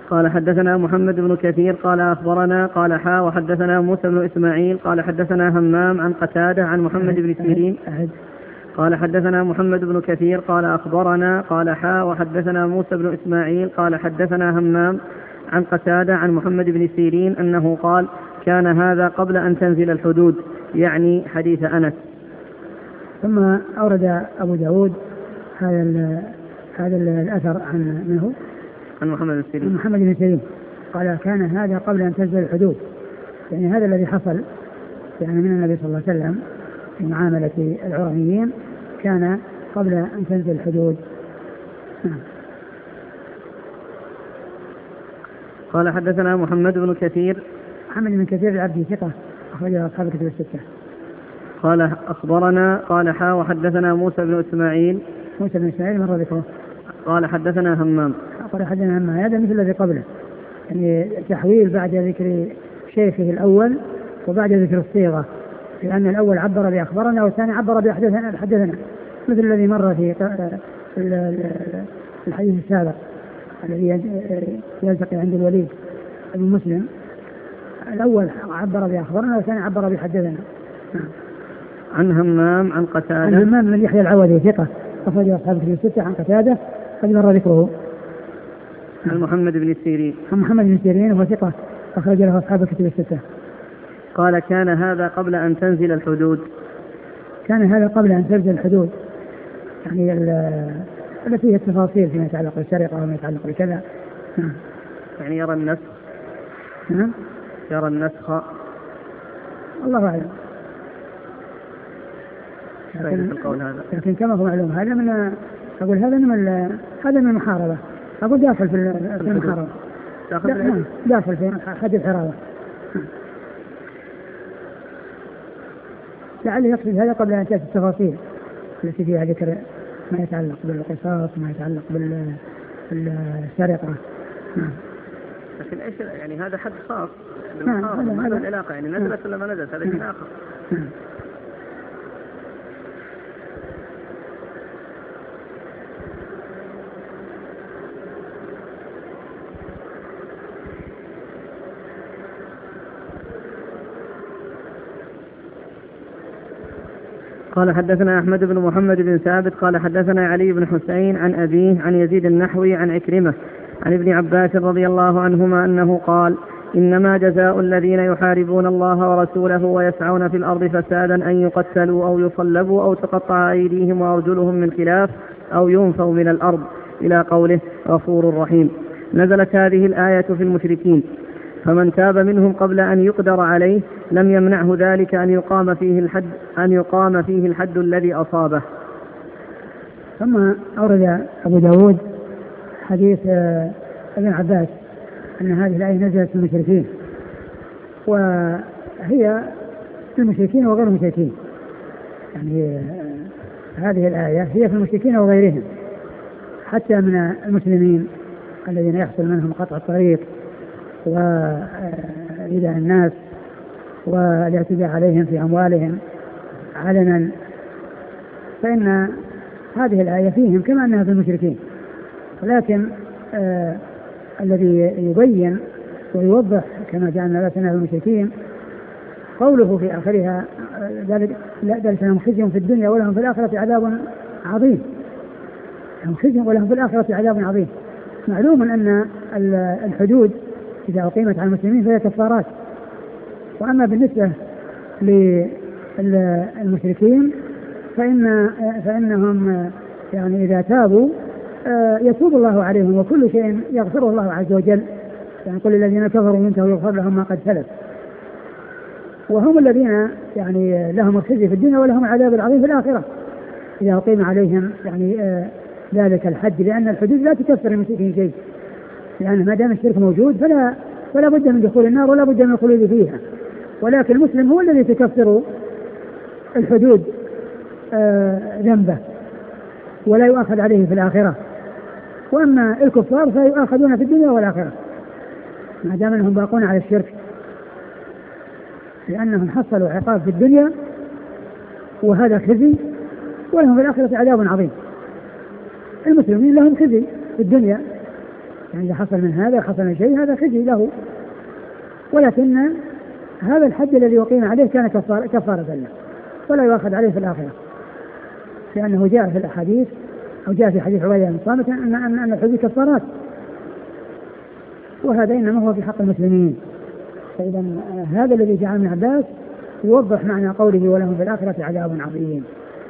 قال حدثنا محمد بن كثير قال أخبرنا قال حا وحدثنا موسى بن إسماعيل قال حدثنا همام عن قتادة عن محمد بن سيرين قال حدثنا محمد بن كثير قال أخبرنا قال حا وحدثنا موسى بن إسماعيل قال حدثنا همام عن قتادة عن محمد بن سيرين أنه قال كان هذا قبل أن تنزل الحدود، يعني حديث أنس. ثم أورد أبو داود هذا الأثر عن محمد بن سيرين قال كان هذا قبل أن تنزل الحدود، يعني هذا الذي حصل يعني من النبي صلى الله عليه وسلم في معاملة العرنيين كان قبل أن تنزل الحدود. قال حدثنا محمد بن كثير العبدي ثقة أخرجه أصحاب الكتب الستة. قال أخبرنا قال حا وحدثنا موسى بن إسماعيل مر ذكره. قال حدثنا همام هذا مثل الذي قبله، يعني تحويل بعد ذكر شيخه الأول وبعد ذكر الصيغة، لأن الأول عبر بأخبرنا والثاني عبر بحدثنا مثل الذي مر في الحديث السابق الذي يلتقي عند الوليد بن مسلم، الأول عبر بأخبرنا والثاني عبر بحدثنا. عن همام عن قتادة عن همام بن يحيى العوذي ثقة أخرجه أصحاب الكتب الستة. عن قتادة قد مر ذكره. عن محمد بن سيرين وهو ثقة أخرج له أصحاب الكتب الستة. قال كان هذا قبل أن تنزل الحدود. يعني التي هي التفاصيل فيما يتعلق بالسرقة وما يتعلق بكذا. يعني يرى النسخ الله أعلم. لكن كما هو معلوم هذا من المحاربة، أقول داخل في المحاربة، داخل في حد الحرابة. لعله يقصد هذا قبل أن تأتي التفاصيل التي فيها ذكر ما يتعلق بالقصاص وما يتعلق بالسرقة. لكن ايش يعني هذا حد خاص بالمحاربة، هذا العلاقة يعني نزلت ولا ما نزلت، هذا شيء آخر. قال حدثنا أحمد بن محمد بن ثابت قال حدثنا علي بن حسين عن أبيه عن يزيد النحوي عن عكرمة عن ابن عباس رضي الله عنهما أنه قال إنما جزاء الذين يحاربون الله ورسوله ويسعون في الأرض فسادا أن يقتلوا أو يصلبوا أو تقطع أيديهم وأرجلهم من خلاف أو ينفوا من الأرض إلى قوله غفور رحيم. نزلت هذه الآية في المشركين، فمن تاب منهم قبل أن يقدر عليه لم يمنعه ذلك أن يقام فيه الحد الذي أصابه. ثم أورد أبو داود حديث ابن عباس أن هذه الآية نزلت في المشركين، وهي في المشركين وغير المشركين، يعني هذه الآية هي في المشركين وغيرهم، حتى من المسلمين الذين يحصل منهم قطع الطريق وإيذاء الناس والاعتداء عليهم في أموالهم علنا، فإن هذه الآية فيهم كما أنها في المشركين. ولكن الذي يبين ويوضح كما جعلنا لسنا في المشركين قوله في آخرها ذلك لهم خزي في الدنيا ولهم في الآخرة عذاب عظيم. لهم خزي ولهم في الآخرة عذاب عظيم. معلوم أن الحدود إذا أقيمت على المسلمين فهي كفارات، وأما بالنسبة للمشركين فإنهم يعني إذا تابوا يتوب الله عليهم وكل شيء يغفره الله عز وجل، يعني كل الذين كفروا منته يغفر لهم ما قد سلف، وهم الذين يعني لهم الخزي في الدنيا ولهم العذاب العظيم في الآخرة إذا أقيم عليهم يعني ذلك الحد، لأن الحدود لا تكفر المشركين شيء، لأن ما دام الشرك موجود فلا بد من دخول النار ولا بد من الخلود فيها. ولكن المسلم هو الذي تكفر الحدود ذنبه ولا يؤاخذ عليه في الآخرة، وأما الكفار فيؤاخذون في الدنيا والآخرة ما دام أنهم باقون على الشرك، لأنهم حصلوا عقاب في الدنيا وهذا خزي، ولهم في الآخرة عذاب عظيم. المسلمين لهم خزي في الدنيا يعني إذا حصل من هذا حصل من شيء هذا خزي له، ولكن هذا الحد الذي يقيم عليه كان كفارة له ولا يؤخذ عليه في الآخرة، لأنه جاء في الأحاديث أو جاء في حديث عبيدة بن صامت أن الحدود كفارات، وهذا إنما هو في حق المسلمين. فإذا هذا الذي جاء من عباس يوضح معنى قوله ولهم في الآخرة عذاب عظيم.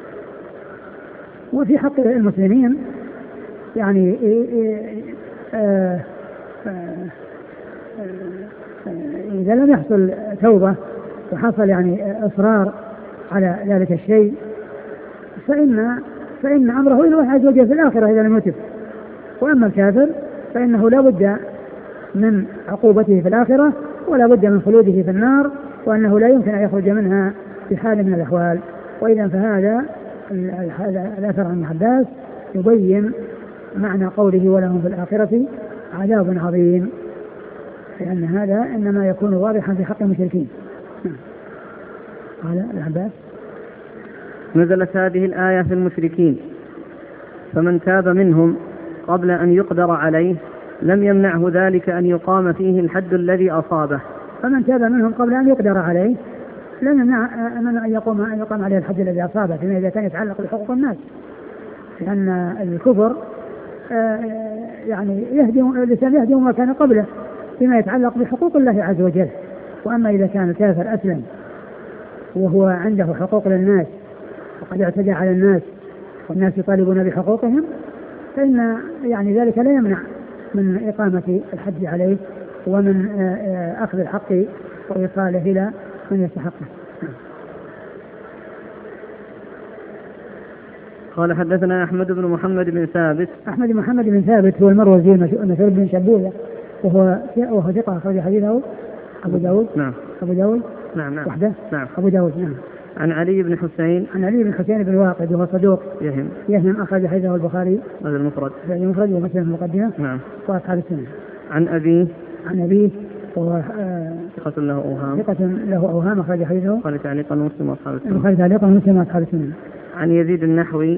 وفي حق المسلمين يعني إذا لم يحصل توبة وحصل يعني إصرار على ذلك الشيء فإن أمره إلى الله عز وجل في الآخرة إذا لم يتب. وأما الكافر فإنه لا بد من عقوبته في الآخرة ولا بد من خلوده في النار، وأنه لا يمكن أن يخرج منها في حال من الأحوال. وإذا فهذا الأثر عن عباس يبين معنى قوله ولهم في الآخرة عذاب عظيم، لأن هذا إنما يكون واضحا في حق المشركين. قال العباس: نزلت هذه الآية في المشركين، فمن تاب منهم قبل أن يقدر عليه لم يمنعه ذلك أن يقام فيه الحد الذي أصابه. فمن تاب منهم قبل أن يقدر عليه لم يمنع أن يقام عليه الحد الذي أصابه، فيما إذا كان يتعلق بحقوق الناس، لأن الكفر يعني يهدم ما كان قبله فيما يتعلق بحقوق الله عز وجل. وأما إذا كان الكافر أسلم وهو عنده حقوق للناس وقد اعتدى على الناس والناس يطالبون بحقوقهم فإن يعني ذلك لا يمنع من إقامة الحد عليه ومن أخذ الحق وإيصاله إلى من يستحقه. قال: حدثنا أحمد بن محمد بن ثابت. أحمد بن محمد بن ثابت هو المروزي المشهور بن شبوية، وهو ثقة أخرج حديثه أبو داود. نعم. أبو داود. نعم. وحده. نعم. أبو داود. نعم. عن علي بن حسين. عن علي بن حسين بن واقد وهو صدوق يهم أخرج حديثه البخاري المفرد ومسلم في المقدمة. نعم. وأصحاب السنة. عن أبيه وهو ثقة له أوهام أخرج حديثه قال تعليقا مسلم وأصحاب السنة. البخاري تعليقا مسلم وأصحاب السنة. عن يزيد النحوي.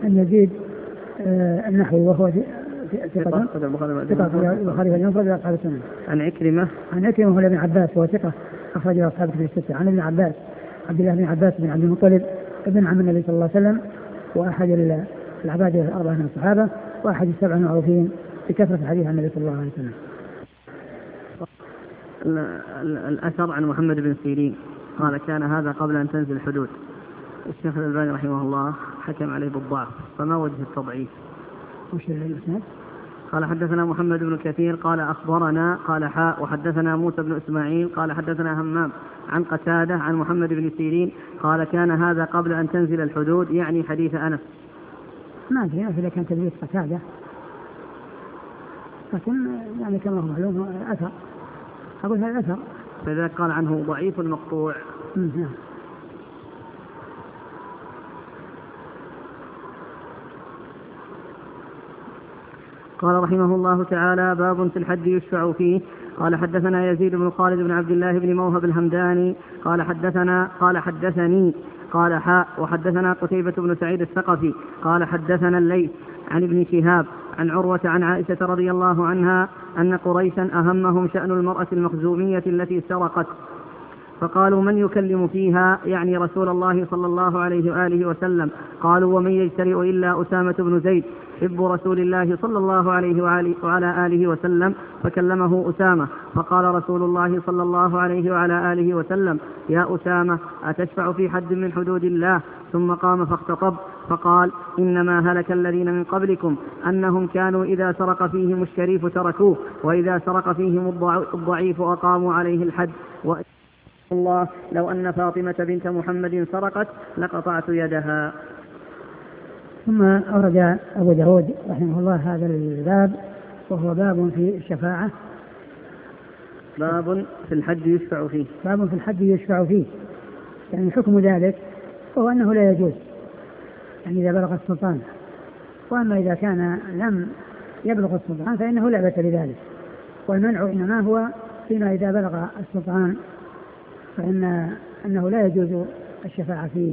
وهو ثقة البخاري المفرد وأصحاب السنة. عن عكرمة هو ابن عباس وهو ثقة أخرج أصحاب الكتب الستة. عن ابن عباس عبد الله بن عباس بن عبد المطلب ابن عم النبي صلى الله عليه وسلم، وأحد العباد الأربعة من الصحابة، وأحد السبع المعروفين بكثرة الحديث عن النبي صلى الله عليه وسلم. الأثر عن محمد بن سيرين قال: كان هذا قبل أن تنزل الحدود. الشيخ الألباني رحمه الله حكم عليه بالضعف، فما وجه التضعيف؟ وش الإسناد؟ قال: حدثنا محمد بن كثير قال أخبرنا قال حاء وحدثنا موسى بن إسماعيل قال حدثنا همام عن قتادة عن محمد بن سيرين قال: كان هذا قبل أن تنزل الحدود، يعني حديث أنس. ما في إذا كان تدريس قتادة، لكن يعني كما هو معلوم أثر، أقول هذا أثر، فذلك قال عنه ضعيف مقطوع. قال رحمه الله تعالى: باب في الحد يشفع فيه. قال: حدثنا يزيد بن خالد بن عبد الله بن موهب الهمداني قال حدثني قال حاء وحدثنا قتيبة بن سعيد الثقفي قال حدثنا الليث عن ابن شهاب عن عروة عن عائشة رضي الله عنها أن قريشا أهمهم شأن المرأة المخزومية التي سرقت، فقالوا: من يكلم فيها؟ يعني رسول الله صلى الله عليه وآله وسلم. قالوا: ومن يجترئ إلا أسامة بن زيد حب رسول الله صلى الله عليه وعلى آله وسلم، فكلمه أسامة، فقال رسول الله صلى الله عليه وعلى آله وسلم: يا أسامة، أتشفع في حد من حدود الله؟ ثم قام فاختطب فقال: إنما هلك الذين من قبلكم أنهم كانوا إذا سرق فيهم الشريف تركوه، وإذا سرق فيهم الضعيف أقاموا عليه الحد، الله لو أن فاطمة بنت محمد سرقت لقطعت يدها. ثم أورد أبو داود رحمه الله هذا الباب، وهو باب في الشفاعة. باب في الحد يشفع فيه. باب في الحد يشفع فيه، يعني حكم ذلك وهو أنه لا يجوز، يعني إذا بلغ السلطان. وأما إذا كان لم يبلغ السلطان فإنه لا بأس بذلك، والمنع إنما هو فيما إذا بلغ السلطان فإنه لا يجوز الشفاعة فيه.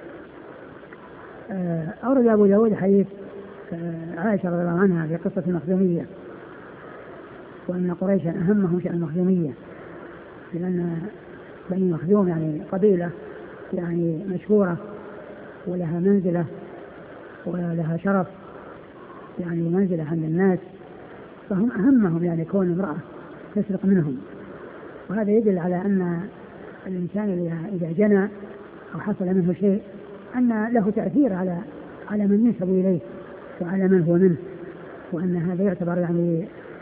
أورد أبو داود حديث عائشة رضي الله عنها في قصة المخزومية، وأن قريشا أهمهم شأن المخزومية، لأن بني مخزوم يعني قبيلة يعني مشهورة ولها منزلة ولها شرف، يعني منزلة عند الناس، فهم أهمهم يعني كون امرأة تسرق منهم. وهذا يدل على أن الإنسان إذا جنى أو حصل منه شيء أن له تأثير على من ينسب إليه وعلى من هو منه، وأن هذا يعتبر يعني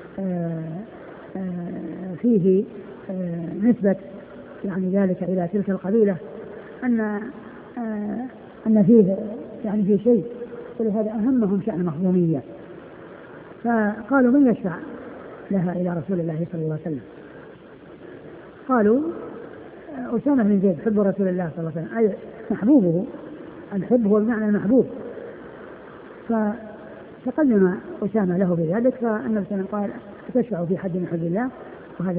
فيه نسبة يعني ذلك إلى تلك القبيلة أن فيه يعني فيه شيء، ولهذا أهمهم شأن المخزومية. فقالوا من يشفع لها إلى رسول الله صلى الله عليه وسلم؟ قالوا أسامة بن زيد حب رسول الله صلى الله عليه وسلم، أي محبوبه، الحب هو بمعنى المحبوب. فتقدم أسامة له بذلك، فالنبي صلى الله عليه وسلم قال تشفع في حد من حدود الله، وهذا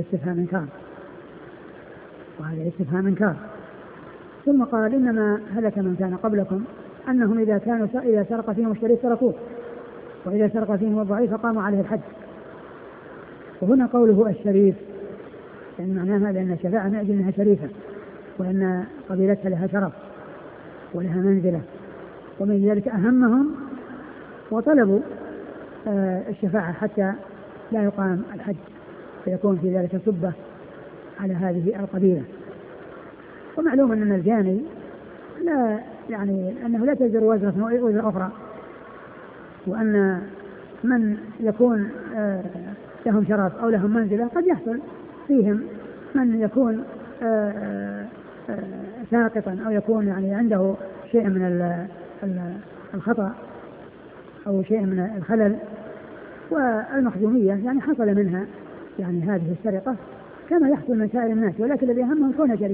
استفهام إنكار. ثم قال إنما هلك من كان قبلكم أنهم إذا سرق فيهم الشريف تركوه، وإذا سرق فيهم الضعيف قاموا عليه الحد. وهنا قوله الشريف يعني معناها لأن الشفاعة من أجل أنها شريفة، وأن قبيلتها لها شرف ولها منزلة، ومن ذلك أهمهم وطلبوا الشفاعة حتى لا يقام الحد، فيكون في ذلك سبة على هذه القبيلة. ومعلوم أن الجاني لا يعني أنه لا تزر وزرة وزر أخرى، وأن من يكون لهم شرف أو لهم منزلة قد يحصل فيهم من يكون ساقطا أو يكون يعني عنده شيء من الخطأ أو شيء من الخلل. والمخزومية يعني حصل منها يعني هذه السرقة كما يحصل من سائر الناس، ولكن الذي أهمهم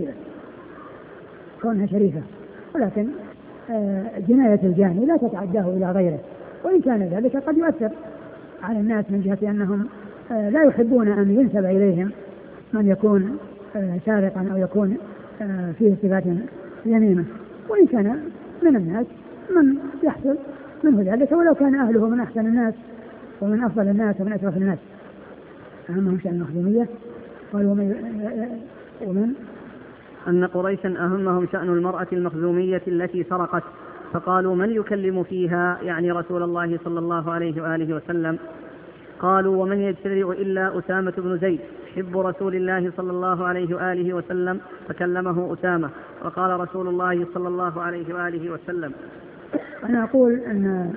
كونها شريفة، ولكن جناية الجاني لا تتعداه إلى غيره، وإن كان ذلك قد يؤثر على الناس من جهة أنهم لا يحبون أن ينسب إليهم من يكون سارقا أو يكون فيه صفات يميمة، وإن كان من الناس من يحصل منه ذلك ولو كان أهله من أحسن الناس ومن أفضل الناس ومن أشرف الناس. أهمهم شأن المخزومية. قالوا ومن أن قريشا أهمهم شأن المرأة المخزومية التي سرقت، فقالوا من يكلم فيها يعني رسول الله صلى الله عليه وآله وسلم؟ قالوا ومن يجترئ إلا أسامة بن زيد حب رسول الله صلى الله عليه وآله وسلم، فكلمه أسامة وقال رسول الله صلى الله عليه وآله وسلم. أنا أقول أن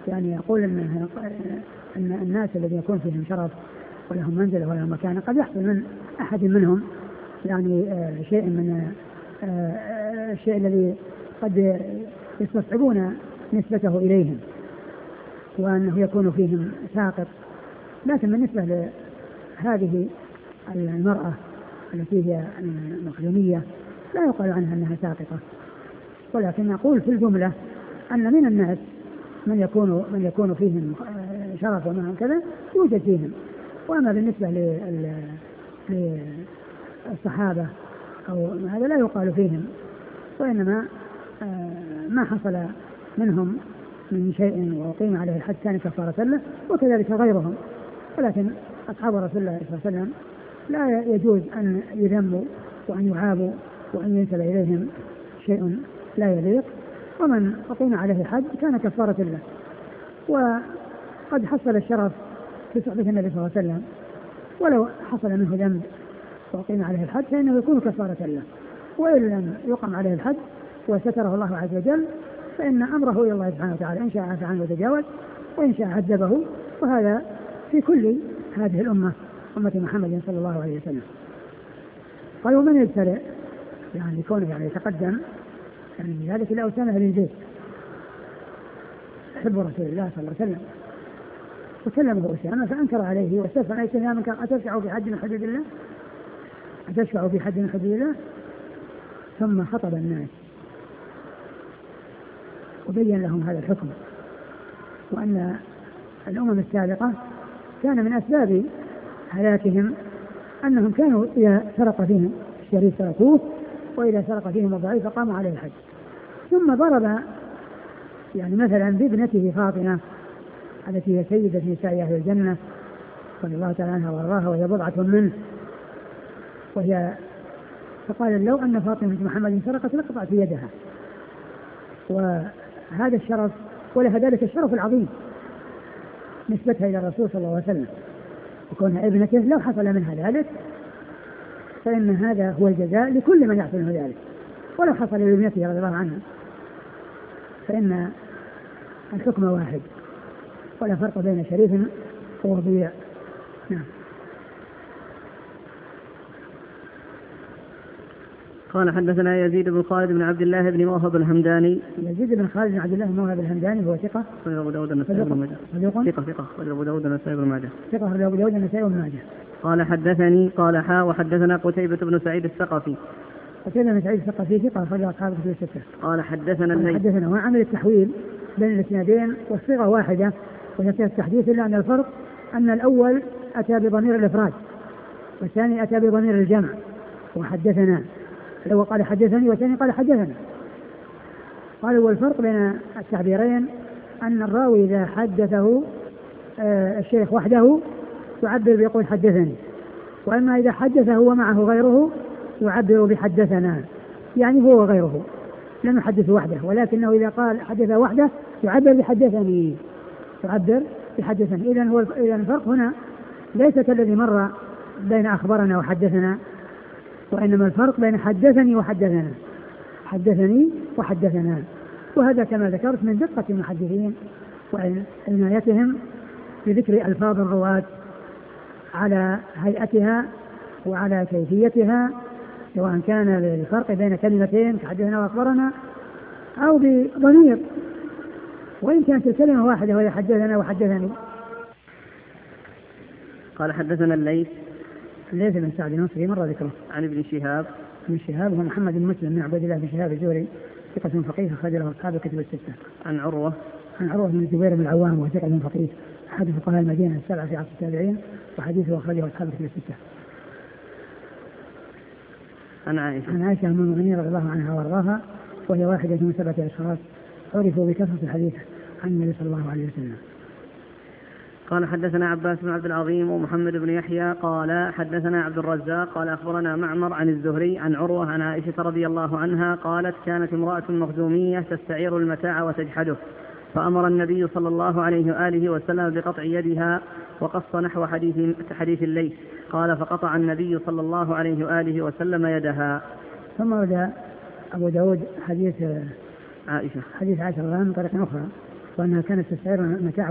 الناس الذين يكون فيهم شرف ولهم منزلة ولهم مكانة قد يحصل من أحد منهم يعني شيء من الشيء الذي قد يستصعبون نسبته إليهم، وأنه يكون فيهم ساقط. لكن بالنسبة لهذه المرأة التي هي المخزومية لا يقال عنها أنها ساقطة، ولكن نقول في الجملة أن من الناس من يكون فيهم شرف ومنهم كذا يوجد فيهم. وأما بالنسبة للصحابة أو هذا لا يقال فيهم، وإنما ما حصل منهم من شيء وقيم عليه الحد كان كفارة له، وكذلك غيرهم. ولكن أصحاب رسول الله صلى الله عليه وسلم لا يجوز أن يذموا وأن يعابوا وأن ينسب إليهم شيء لا يليق، ومن أقيم عليه الحد كان كفارة له. وقد حصل الشرف في صحبة النبي صلى الله عليه وسلم، ولو حصل منه ذنب وأقيم عليه الحد فإنه يكون كفارة له، وإن لم يقم عليه الحد وستره الله عز وجل فإن أمره إلى الله سبحانه وتعالى، إن شاء عفى عنه وتجاوز وإن شاء عذبه. وهذا في كل هذه الأمة، أمة محمد صلى الله عليه وسلم. قال ومن يجترئ يعني كونه يعني يتقدم يعني ذلك إلى أسامة بن زيد حب رسول الله صلى الله عليه وسلم، وكلمه أسامة فأنكر عليه واستفسر أي كلام كان أتشفع في حد من حدود الله، أتشفع في حد من حدود الله. ثم خطب الناس وبين لهم هذا الحكم، وأن الأمم السابقة كان من أسباب هلاكهم أنهم كانوا إذا سرق فيهم الشريف تركوه، وإذا سرق فيهم الضعيف قاموا عليه الحد. ثم ضرب يعني مثلا بابنته فاطمة التي هي سيدة نساء أهل الجنة، رضي الله تعالى عنها وارضاها، وهي بضعة منه، فقال لو أن فاطمة محمد سرقت لقطعت يدها. وهذا الشرف ولها ذلك الشرف العظيم نسبتها إلى الرسول صلى الله عليه وسلم وكونها ابنته، لو حصل منها ذلك فإن هذا هو الجزاء لكل من يحصل منه ذلك، ولو حصل لابنته رضي الله عنها فإن الحكم واحد ولا فرق بين شريف ووضيع. نعم. قال حدثنا يزيد بن خالد بن عبد الله بن موهب الهمداني. يزيد بن خالد بن عبد الله بن موهب الهمداني هو ثقة أخرجه أبو داود النسائي بن ماجه. ثقة أخرجه أبو داود النسائي بن ماجه. ثقة أخرجه أبو داود النسائي بن ماجه. قال حدثني قال وحدثنا قتيبة بن سعيد الثقفي. قتيبة بن سعيد الثقفي ثقة أخرجه أصحاب الكتب الستة. قال حدثنا الليث. حدثنا وعمل التحويل بين الاسنادين والصيغة واحدة وهي التحديث، إلا أن الفرق أن الأول أتى بضمير الإفراد والثاني أتى بضمير الجمع. وحدثنا الأول قال حدثني والثاني قال حدثنا. قالوا والفرق بين التعبيرين أن الراوي إذا حدثه الشيخ وحده يعبر بيقول حدثني، وأما إذا حدثه ومعه غيره يعبر بحدثنا، يعني هو وغيره لم يحدث وحده، ولكنه إذا قال حدث وحده يعبر بحدثني. إذن الفرق هنا ليس كالذي مر بين أخبرنا وحدثنا، وإنما الفرق بين حدثني وحدثنا. وهذا كما ذكرت من دقة المحدثين وعنايتهم بذكر ألفاظ الرواة على هيئتها وعلى كيفيتها، سواء كان الفرق بين كلمتين كحدثنا وأخبرنا أو بضمير، وإن كانت الكلمة واحدة وهي حدثنا وحدثني. قال حدثنا الليث بن سعد المصري مر ذكره. عن ابن شهاب هو محمد بن مسلم بن عبد الله بن شهاب الزهري ثقة فقيه أخرج له أصحاب الكتب الستة. عن عروة بن الزبير بن العوام وثقة فقيه أحد فقهاء المدينة السبعة في عصر التابعين، وحديثه أخرجه أصحاب الكتب الستة. عن عائشة أم المؤمنين رضي الله عنها وارضاها، وهي واحدة من 7 أشخاص عرفوا بكثرة الحديث عن النبي صلى الله عليه وسلم. قال حدثنا عباس بن عبد العظيم ومحمد بن يحيى قال حدثنا عبد الرزاق قال أخبرنا معمر عن الزهري عن عروة عن عائشة رضي الله عنها قالت كانت امرأة مخزومية تستعير المتاع وتجحده، فأمر النبي صلى الله عليه وآله وسلم بقطع يدها، وقص نحو حديث الليث قال فقطع النبي صلى الله عليه وآله وسلم يدها. ثم ورد أبو داود حديث عائشة من طريق أخرى، وأنها كانت تستعير المتاع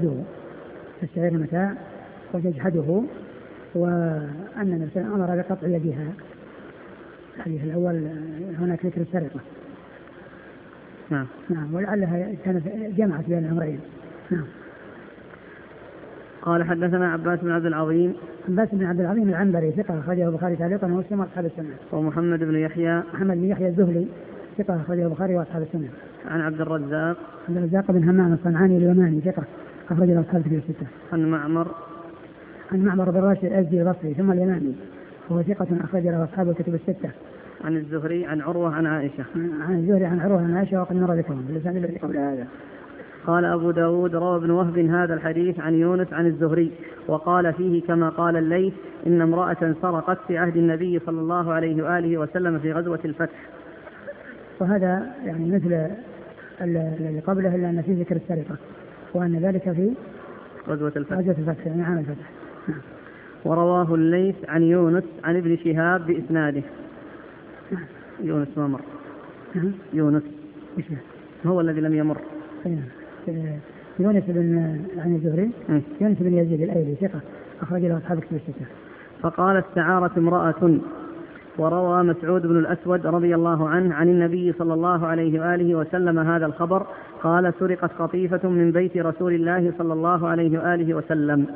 وتجحده، وأن النبي أمر بقطع يدها. الحديث الأول هناك ذكر السرقة. نعم. ولعلها كانت جمعت بين الأمرين. نعم. قال حدثنا عباس بن عبد العظيم العنبري ثقة أخرجه البخاري تعليقا ومسلم وأصحاب السنة. ومحمد بن يحيى الزهلي ثقة أخرجه البخاري وأصحاب السنة. عن عبد الرزاق بن همام الصنعاني اليماني ثقة أخرجه أصحاب الكتب الستة. عن معمر بن راشد الأزدي البصري ثم اليماني وهو ثقة أخرجه أصحاب الكتب الستة. عن الزهري عن عروة عن عائشة. وقد مر ذكرهم باللسان الذي قبل هذا. قال أبو داود روى ابن وهب هذا الحديث عن يونس عن الزهري وقال فيه كما قال الليث إن امرأة سرقت في عهد النبي صلى الله عليه وآله وسلم في غزوة الفتح. وهذا يعني مثل الذي قبله إلا أن فيه ذكر السرقة، وأن ذلك في غزوة الفتح يعني عام الفتح. ورواه الليث عن يونس عن ابن شهاب بإسناده. يونس ما مر. يونس هو الذي لم يمر. يونس بن عن الزهري يونس بن يزيد الأيلي ثقة أخرج له أصحاب الكتب الستة. فقال استعارت امرأة. وروى مسعود بن الأسود رضي الله عنه عن النبي صلى الله عليه وآله وسلم هذا الخبر قال سرقت قطيفة من بيت رسول الله صلى الله عليه وآله وسلم.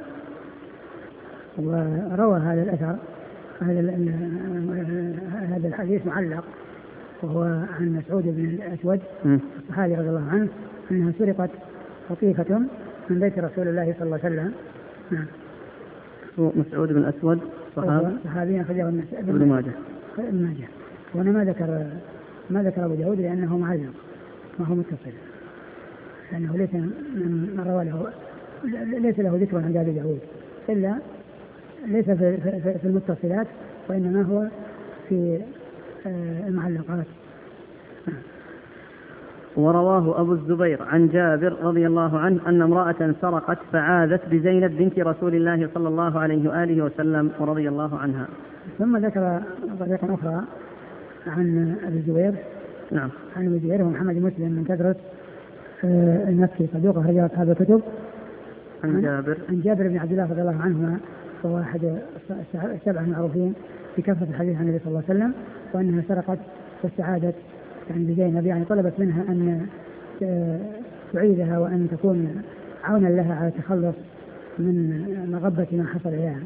وروى هذا الأثر هذا الحديث معلق، وهو عن مسعود بن الأسود الصحابي رضي الله عنه أنها سرقت قطيفة من بيت رسول الله صلى الله عليه وسلم. نعم. مسعود بن الأسود صحابي أخرجه ابن ماجه. وأنا ما ذكر أبو داود لأنه معلق ما هو متصل، لأنه ليس من روى له، ليس له ذكر عند أبي داود، إلا ليس في المتصلات، وإنما هو في المعلقات. ورواه أبو الزبير عن جابر رضي الله عنه أن امرأة سرقت فعاذت بزينب بنت رسول الله صلى الله عليه وآله وسلم ورضي الله عنها. ثم ذكر طريقة أخرى عن أبي الزبير. نعم. عن أبي الزبير ومحمد مسلم من كثرة المكي صدوق أخرج أصحاب الكتب. عن جابر بن عبد الله رضي الله عنهما، وهو أحد السبعة المعروفين في كثرة الحديث عن النبي صلى الله عليه وسلم، وأنها سرقت فاستعادت يعني بزينب، يعني طلبت منها أن تعيدها وأن تكون عونا لها على التخلص من مغبة ما حصل إليها.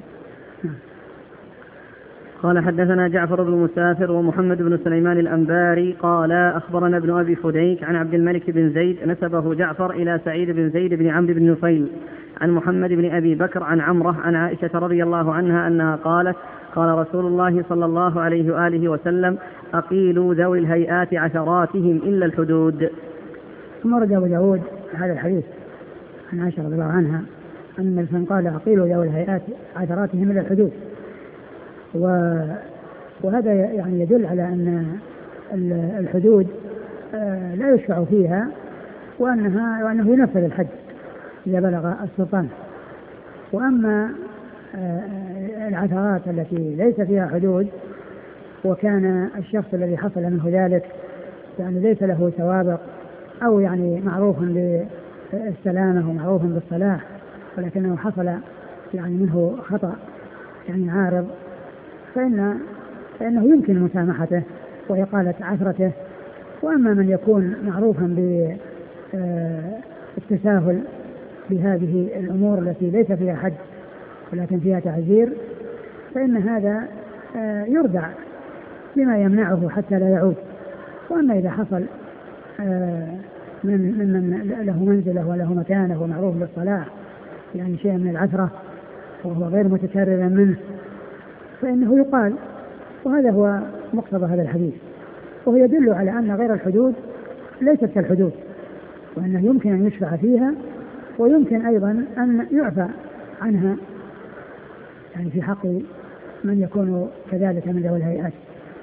قال حدثنا جعفر بن مسافر ومحمد بن سليمان الأنباري قال أخبرنا ابن أبي فديك عن عبد الملك بن زيد نسبه جعفر إلى سعيد بن زيد بن عمرو بن نفيل عن محمد بن أبي بكر عن عمره عن عائشة رضي الله عنها أنها قالت قال رسول الله صلى الله عليه وآله وسلم أقيلوا ذوي الهيئات عشراتهم إلا الحدود. ثم رد أبو داود هذا الحديث عن عائشة رضي الله عنها أن الإنسان قال أقيلوا ذوي الهيئات عشراتهم إلا الحدود، وهذا يعني يدل على أن الحدود لا يشفع فيها، وأنه ينفذ الحد إذا بلغ السلطان. وأما العثرات التي ليس فيها حدود وكان الشخص الذي حصل منه ذلك يعني ليس له سوابق أو يعني معروف بالسلامة ومعروف بالصلاح، ولكنه حصل يعني منه خطأ يعني عارض، فإنه يمكن مسامحته وإقالة عثرته. وأما من يكون معروفا بالتساهل بهذه الأمور التي ليس فيها حد ولكن فيها تعزير، فإن هذا يردع بما يمنعه حتى لا يعود. وأما إذا حصل من له منزله وله مكانه ومعروف بالصلاح يعني شيء من العثرة وهو غير متكرر منه فإنه يقال. وهذا هو مقتضى هذا الحديث، وهو يدل على أن غير الحدود ليست كالحدود، وأنه يمكن أن يشفع فيها ويمكن أيضا أن يعفى عنها يعني في حق من يكون كذلك من ذوي الهيئات.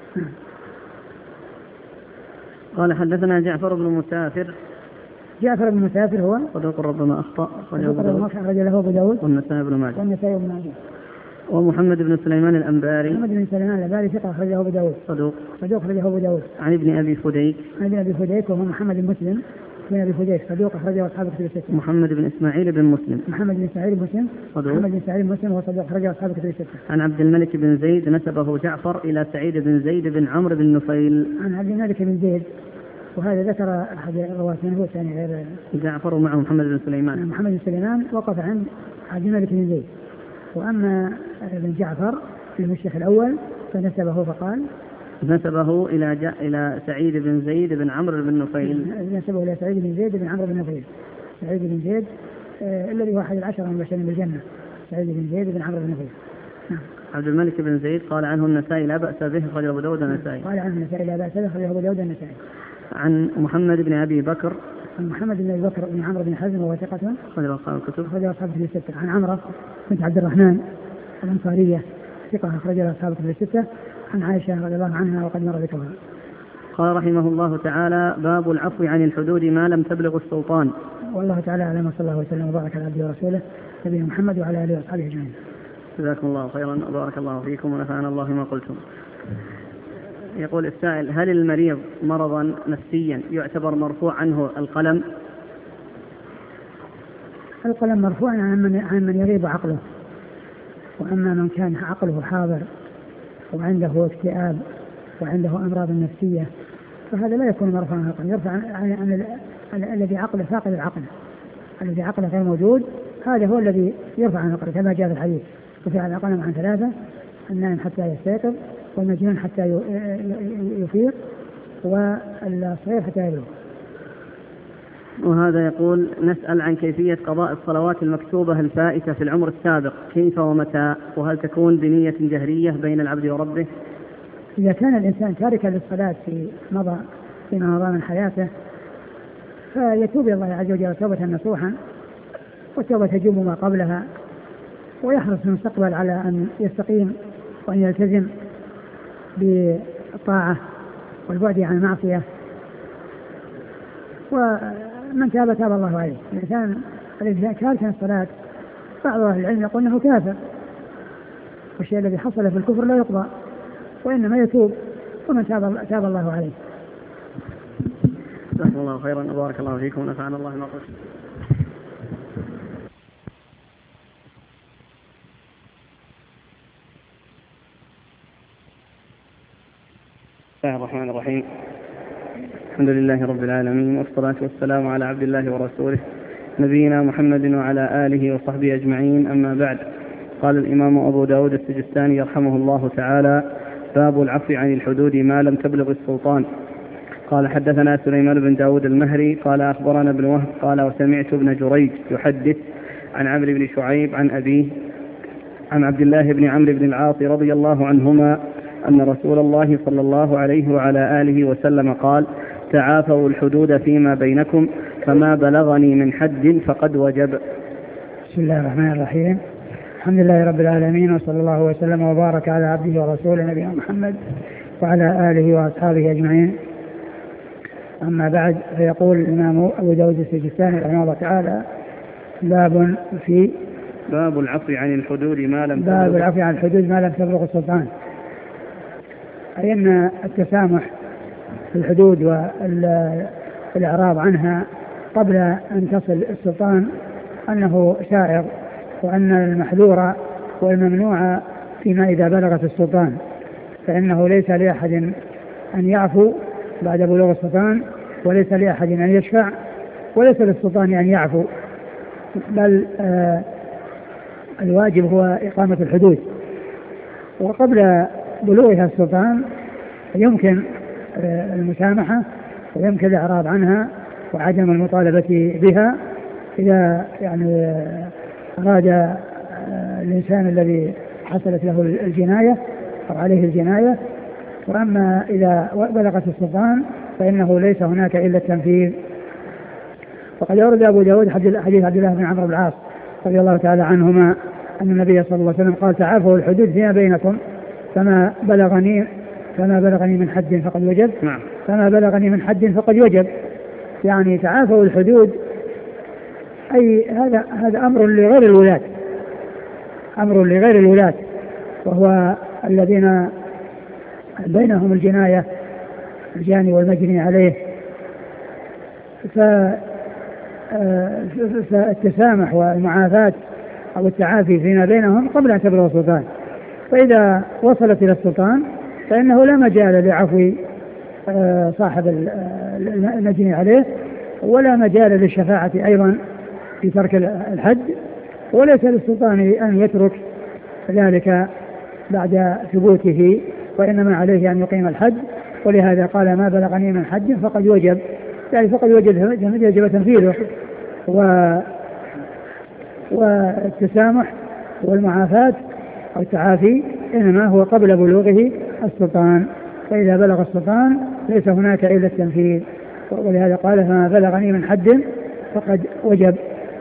قال حدثنا جعفر بن مسافر. جعفر بن مسافر هو صدوق ربما أخطأ أخرج له أبو داود والنسائي بن ماجه. ومحمد بن سليمان الأنباري. محمد بن سليمان الأنباري ثقة أخرجه أبو داود. صدوق أخرجه أبو داود. عن ابن أبي فديك. وهو محمد بن مسلم بن أبي فديك صدوق أخرجه أصحاب الكتب الستة. محمد بن إسماعيل بن مسلم. صدوق. محمد بن إسماعيل بن مسلم وصدوق أخرجه أصحاب الكتب الستة. عن عبد الملك بن زيد نسبه جعفر إلى سعيد بن زيد بن عمرو بن نفيل. عن عبد الملك بن زيد، وهذا ذكر أحد الرواة من هو ثاني غير جعفر ومعه محمد بن سليمان. محمد بن سليمان وقف عن عبد الملك بن زيد. وأما ابن جعفر في الشيخ الأول فنسبه فقال نسبه إلى سعيد بن زيد بن عمرو بن نفيل. نسبه إلى سعيد بن زيد بن عمرو بن نفيل. سعيد بن زيد الذي هو أحد العشرة المبشرين بالجنة، سعيد بن زيد بن عمرو بن نفيل. عبد الملك بن زيد قال عنه النسائي لا بأس به أخرجه أبو داود النسائي. قال عنه النسائي لا بأس به أخرجه أبو داود النسائي. عن محمد بن أبي بكر. عن محمد بن أبي بكر بن عمرو بن حزم وهو ثقة أخرجه أصحاب الكتب. أخرجه أصحاب الكتب الستة. عن عمرة بنت عبد الرحمن الأنصارية ثقة أخرجها أصحاب الكتب الستة. عن عائشة رضي الله عنها وقد مر ذكرها. قال رحمه الله تعالى باب العفو عن الحدود ما لم تبلغ السلطان. والله تعالى أعلم، وصلى الله وسلم وبارك على عبده ورسوله نبينا محمد وعلى آله وأصحابه أجمعين. جزاكم الله خيرا وبارك الله فيكم ونفعنا الله ما قلتم. يقول السائل: هل المريض مرضا نفسيا يعتبر مرفوع عنه القلم؟ القلم مرفوع عن من يغيب عقله، وأما من كان عقله حاضر وعنده اكتئاب وعنده أمراض نفسية فهذا لا يكون مرفوعا عن القلم. يرفع عن الذي عقله فاقد العقل، الذي عقله غير موجود، هذا هو الذي يرفع عن القلم كما جاء في الحديث: رفع القلم عن ثلاثة: النائم حتى يستيقظ، والمجنون حتى يفيق، والصغير حتى يبلغ. وهذا يقول: نسأل عن كيفية قضاء الصلوات المكتوبة الفائتة في العمر السابق، كيف ومتى، وهل تكون بنية جهرية بين العبد وربه؟ إذا كان الإنسان تاركا للصلاة فيما مضى من حياته فيتوب إلى الله عز وجل توبة نصوحا، والتوبة تجوب ما قبلها، ويحرص في المستقبل على أن يستقيم وأن يلتزم بالطاعة والبعد عن المعصية. ومن تاب تاب الله عليه. الإنسان الذي تارك الصلاة بعض أهل العلم يقول أنه كافر، والشيء الذي حصل في الكفر لا يقضى وإنما يتوب، ومن تاب الله عليه. جزاكم الله خيرا وبارك الله فيكم ونفعنا الله ما قلت. بسم الله الرحمن الرحيم. الحمد لله رب العالمين، والصلاة والسلام على عبد الله ورسوله نبينا محمد وعلى آله وصحبه أجمعين، أما بعد. قال الإمام أبو داود السجستاني رحمه الله تعالى: باب العفو عن الحدود ما لم تبلغ السلطان. قال حدثنا سليمان بن داود المهري قال أخبرنا ابن وهب قال وسمعت ابن جريج يحدث عن عمرو بن شعيب عن أبيه عن عبد الله بن عمرو بن العاص رضي الله عنهما أن رسول الله صلى الله عليه وعلى آله وسلم قال: تعافوا الحدود فيما بينكم، فما بلغني من حد فقد وجب. بسم الله الرحمن الرحيم. الحمد لله رب العالمين، وصلى الله وسلم وبارك على عبده ورسوله نبينا محمد وعلى آله وأصحابه أجمعين، أما بعد. فيقول الإمام أبو داود السجستاني رحمه الله تعالى: باب العفو عن الحدود ما لم تبلغ السلطان. أي أن التسامح في الحدود والإعراض عنها قبل أن تصل السلطان أنه سائغ، وأن المحذور والممنوع فيما إذا بلغت السلطان، فإنه ليس لأحد أن يعفو بعد بلوغ السلطان، وليس لأحد أن يشفع، وليس للسلطان أن يعفو، بل الواجب هو إقامة الحدود. وقبل بلوغها السلطان يمكن المسامحة ويمكن الإعراض عنها وعدم المطالبة بها إذا يعني أراد الإنسان الذي حصلت له الجناية أو عليه الجناية. وأما إذا بلغت السلطان فإنه ليس هناك إلا التنفيذ. وقد أورد أبو داود حديث عبد الله بن عمرو بن العاص رضي الله تعالى عنهما أن النبي صلى الله عليه وسلم قال: تعافوا الحدود فيما بينكم، فما بلغني من حد فقد وجب. فما بلغني من حد فقد وجب، يعني تعافوا الحدود، أي هذا أمر لغير الولاة، وهو الذين بينهم الجناية، الجاني والمجني عليه. فالتسامح والمعافاة أو التعافي فيما بينهم قبل أن تبلغ السلطان، فإذا وصلت إلى السلطان فإنه لا مجال لعفو صاحب المجني عليه، ولا مجال للشفاعة أيضا في ترك الحد، وليس للسلطان أن يترك ذلك بعد ثبوته، وإنما عليه أن يقيم الحد. ولهذا قال: ما بلغني من حد فقد وجب، يعني فقد وجب تنفيذه. والتسامح والمعافاة أو التعافي إنما هو قبل بلوغه السلطان، فإذا بلغ السلطان ليس هناك إلا التنفيذ. ولهذا قال: فما بلغني من حد فقد وجب.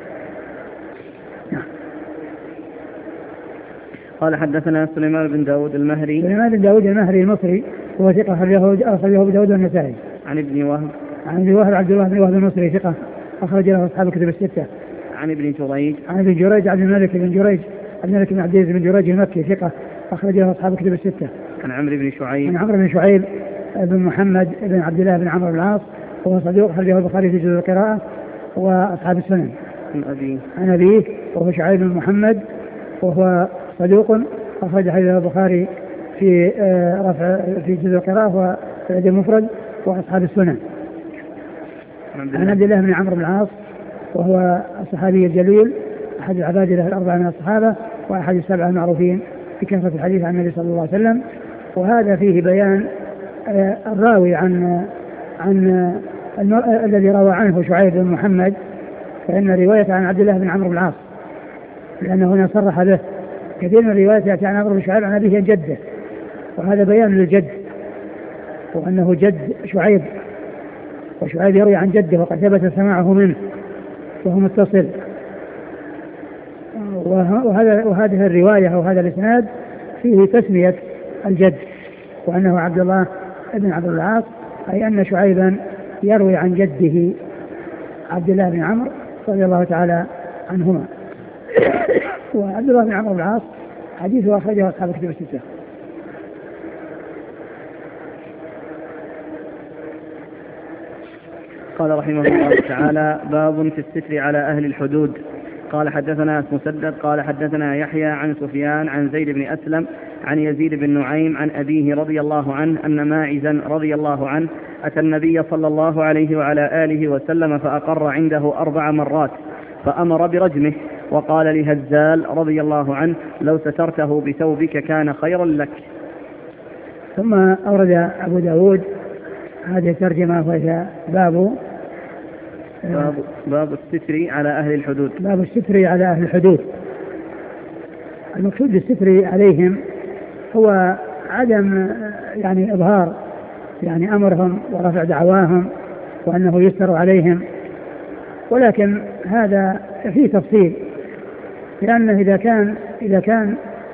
قال حدثنا سليمان بن داود المهري المصري، هو ثقة أخرجه أبو داود والنسائي. عن ابن وهب عبد الله بن وهب المصري ثقة أخرج له أصحاب الكتب الستة. عن ابن جريج عبد الملك بن عبد العزيز بن جريج المكي ثقة أخرج له أصحاب الكتب الستة. عن عمرو بن شعيب بن محمد بن عبد الله بن عمرو بن العاص، وهو صدوق أخرجه البخاري في جزء القراءة وأصحاب السنن. عن أبيه وهو شعيب بن محمد، وهو صدوق أخرج حديث البخاري في في جزء القراءة والأدب المفرد وأصحاب السنن. عن عبد الله بن عمرو بن العاص، وهو الصحابي الجليل أحد العبادلة الأربعة من الصحابة، وأحد السبعة المعروفين بكثرة الحديث عن النبي صلى الله عليه وسلم. وهذا فيه بيان الراوي عن الذي روى عنه شعيب بن محمد، فإن رواية عن عبد الله بن عمرو بن العاص، لأنه هنا صرح به. كثير من الروايات يأتي عن عمرو بن شعيب عن أبيه جده، وهذا بيان للجد، وأنه جد شعيب، وشعيب يروي عن جده وقد ثبت سماعه منه وهو متصل. وهذه الرواية أو هذا الإسناد فيه تسمية الجد، وأنه عبد الله بن عبد العاص، أي أن شعيبا يروي عن جده عبد الله بن عمرو رضي الله تعالى عنهما. وعبد الله بن عمرو بن العاص حديثه أخرجه أصحاب الكتب الستة. قال رحمه الله تعالى: باب في الستر على أهل الحدود. قال حدثنا مسدد قال حدثنا يحيى عن سفيان عن زيد بن أسلم عن يزيد بن نعيم عن أبيه رضي الله عنه أن ماعزا رضي الله عنه أتى النبي صلى الله عليه وعلى آله وسلم فأقر عنده 4 مرات فأمر برجمه، وقال لهزال رضي الله عنه: لو سترته بثوبك كان خيرا لك. ثم أورد أبو داود هذه الترجمة، وهي باب الستر على أهل الحدود. باب الستر على أهل الحدود. المقصود بالستر عليهم هو عدم يعني إظهار يعني أمرهم ورفع دعواهم وأنه يستر عليهم، ولكن هذا فيه تفصيل، لأنه إذا كان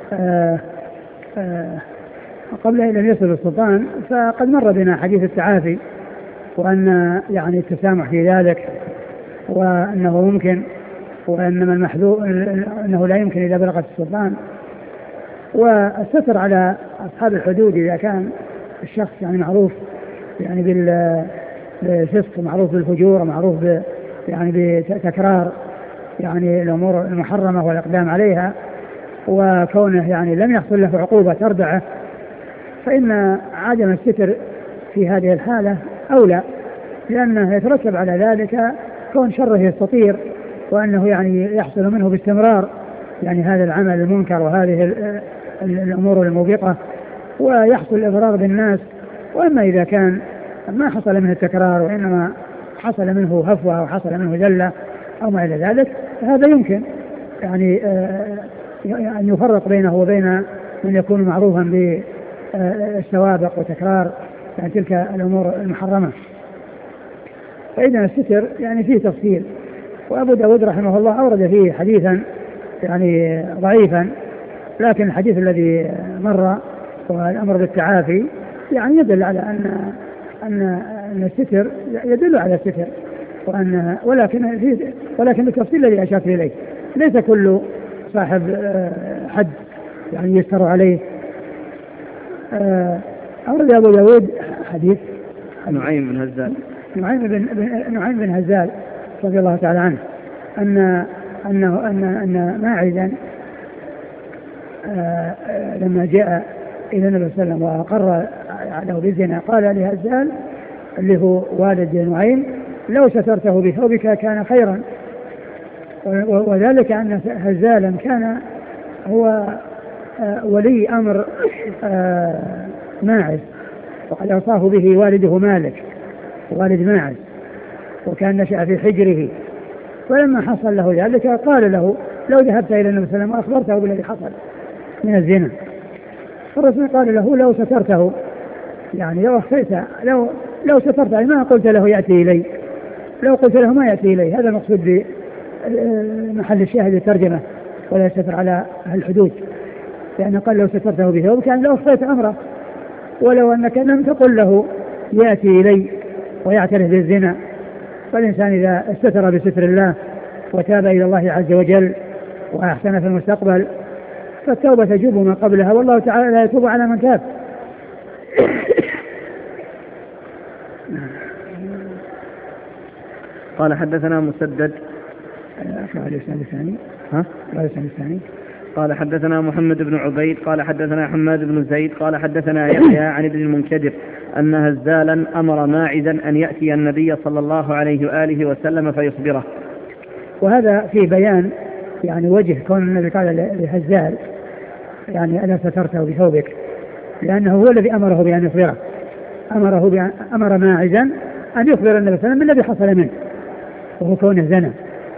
قبل أن لم يصل السلطان فقد مر بنا حديث التعافي، وأن يعني التسامح في ذلك، وأنه ممكن، وأنما المحذور أنه لا يمكن إذا بلغت السلطان. والستر على أصحاب الحدود إذا كان الشخص يعني معروف يعني بالفسق، معروف بالفجور، معروف يعني بتكرار يعني الأمور المحرمة والإقدام عليها، وكونه يعني لم يحصل له عقوبة تردعه، فإن عدم الستر في هذه الحالة أولى، لأنه يترتب على ذلك كون شره يستطير، وأنه يعني يحصل منه باستمرار يعني هذا العمل المنكر وهذه الأمور الموبقة، ويحصل الإضرار بالناس. وأما إذا كان ما حصل منه التكرار، وإنما حصل منه هفوة أو حصل منه ذلة أو ما إلى ذلك، هذا يمكن يعني أن يفرق بينه وبين من يكون معروفا بالسوابق وتكرار يعني تلك الأمور المحرمة. فإذا الستر يعني فيه تفصيل. وأبو داود رحمه الله أورد فيه حديثا يعني ضعيفا، لكن الحديث الذي مر والأمر بالتعافي يعني يدل على أن الستر يدل على الستر، ولكن التفصيل الذي أشرت إليه ليس كل صاحب حد يعني يستر عليه. أورد أبو داود حديث نعيم بن هزال رضي الله تعالى عنه أن ماعزا لما جاء إلى النبي صلى الله عليه وسلم وأقر له بالزنا قال لهزال اللي هو والد نعيم: لو سترته بثوبك كان خيرا. وذلك أن هزالا كان هو ولي أمر ماعز، وقد أوصاه به والده مالك والد ماعز، وكان نشأ في حجره. ولما حصل له ذلك قال له: لو ذهبت إلى النبي صلى الله عليه وسلم وأخبرته بالذي حصل من الزنا. فالرسول قال له: لو سترته، يعني لو سترته، ما قلت له يأتي إلي، لو قلت له ما يأتي إلي. هذا المقصود بمحل الشاهد الترجمة: ولا يستر على أهل الحدود، لأنه قال: لو سترته بثوبك كان لو أخفيت أمره، ولو أنك لم تقل له يأتي إلي ويعترف بالزنا. فالإنسان إذا استتر بستر الله وتاب إلى الله عز وجل وأحسن في المستقبل فالتوبة تجوب ما قبلها، والله تعالى لا يتوب على من تاب. قال حدثنا مسدد قال حدثنا محمد بن عبيد قال حدثنا حماد بن زيد قال حدثنا يحيى عن ابن المنكدر أن هزالا أمر ماعزا أن يأتي النبي صلى الله عليه وآله وسلم فيخبره. وهذا في بيان يعني وجه كون النبي قال لهزال يعني ألا سترته بثوبك، لأنه هو الذي أمره بأن يخبره، أمر ماعزا أن يخبر النبي صلى الله عليه وسلم بالذي حصل منه وهو كونه زنا.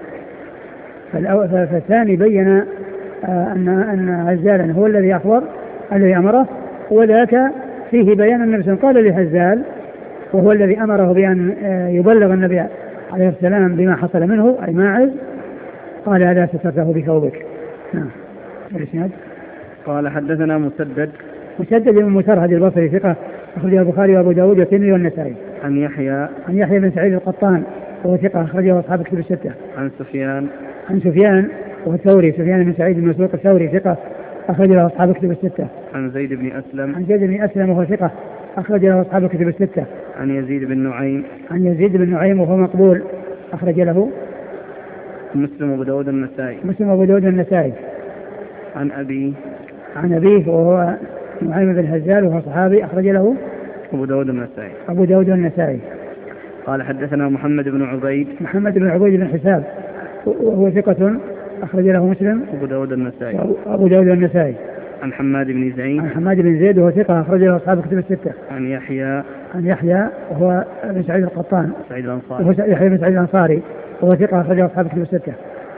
فالثاني بين أن هزالا هو الذي أخبر الذي أمره، وذاك فيه بيان النبي صلى الله عليه وسلم قال لهزال وهو الذي أمره بأن يبلغ النبي عليه السلام بما حصل منه أي ماعز، قال ألا سترته بثوبك. نعم. الإسناد. قال حدثنا مسدد بن مسرهد البصري ثقة أخرجه البخاري وأبو داود والترمذي والنسائي. عن يحيى بن سعيد القطان وهو ثقة أخرجه أصحاب الكتب الستة. عن سفيان والثوري سفيان بن سعيد بن مسروق الثوري ثقة أخرجه أصحاب الكتب الستة. عن زيد بن أسلم وهو ثقة أخرجه أصحاب الكتب الستة. عن يزيد بن نعيم وهو مقبول أخرج له مسلم وأبو داود النسائي. عن أبيه وهو نعيم بن هزال وهو صحابي أخرج له أبو داود النسائي. قال حدثنا محمد بن عبيد بن حساب وهو ثقة أخرج له مسلم أبو داود النسائي. عن حماد بن زيد وهو ثقة أخرج له أصحاب الكتب الستة. عن يحيى وهو بن سعيد القطان يحيى بن سعيد الأنصاري وهو ثقة أخرج له أصحاب الكتب الستة.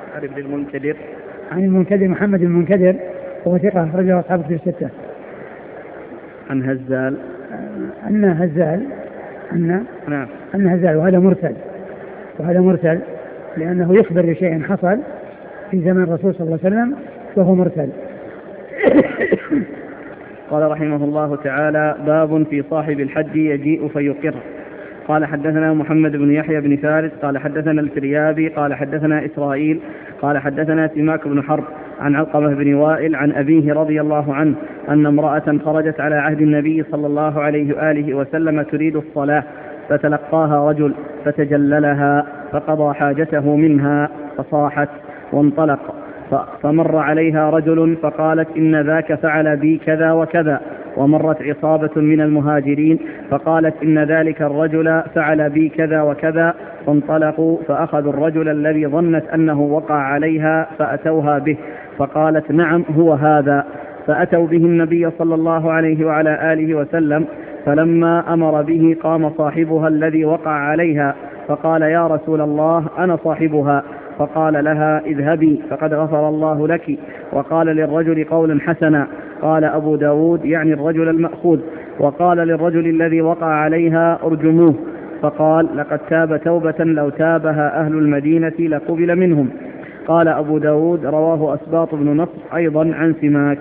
عن المنكدر محمد بن المنكدر وهو ثقة أخرج له أصحاب الكتب الستة. عن هزال وهذا مرسل لأنه يخبر بشيء حصل في زمن الرسول صلى الله عليه وسلم وهو مرسل. قال رحمه الله تعالى: باب في صاحب الحج يجيء فيقر. قال حدثنا محمد بن يحيى بن فارس قال حدثنا الفريابي قال حدثنا إسرائيل قال حدثنا سماك بن حرب عن علقمة بن وائل عن أبيه رضي الله عنه أن امرأة خرجت على عهد النبي صلى الله عليه وآله وسلم تريد الصلاة، فتلقاها رجل فتجللها فقضى حاجته منها فصاحت وانطلق، فمر عليها رجل فقالت: إن ذاك فعل بي كذا وكذا. ومرت عصابة من المهاجرين فقالت: إن ذلك الرجل فعل بي كذا وكذا. فانطلقوا فأخذوا الرجل الذي ظنت أنه وقع عليها فأتوها به، فقالت: نعم هو هذا. فأتوا به النبي صلى الله عليه وعلى آله وسلم، فلما أمر به قام صاحبها الذي وقع عليها فقال: يا رسول الله أنا صاحبها. فقال لها: اذهبي فقد غفر الله لك. وقال للرجل قولا حسنا. قال أبو داود يعني الرجل المأخوذ. وقال للرجل الذي وقع عليها: ارجموه. فقال: لقد تاب توبة لو تابها أهل المدينة لقبل منهم. قال أبو داود: رواه أسباط بن نصر أيضا عن سماك.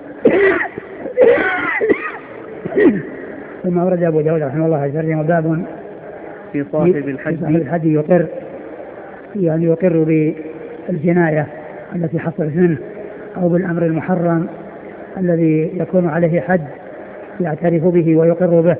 ثم ورد أبو داود رحمه الله تعالى باب في صاحب الحج يقر، يعني يقر بالجناية التي حصلت منه أو بالأمر المحرم الذي يكون عليه حد يعترف به ويقر به.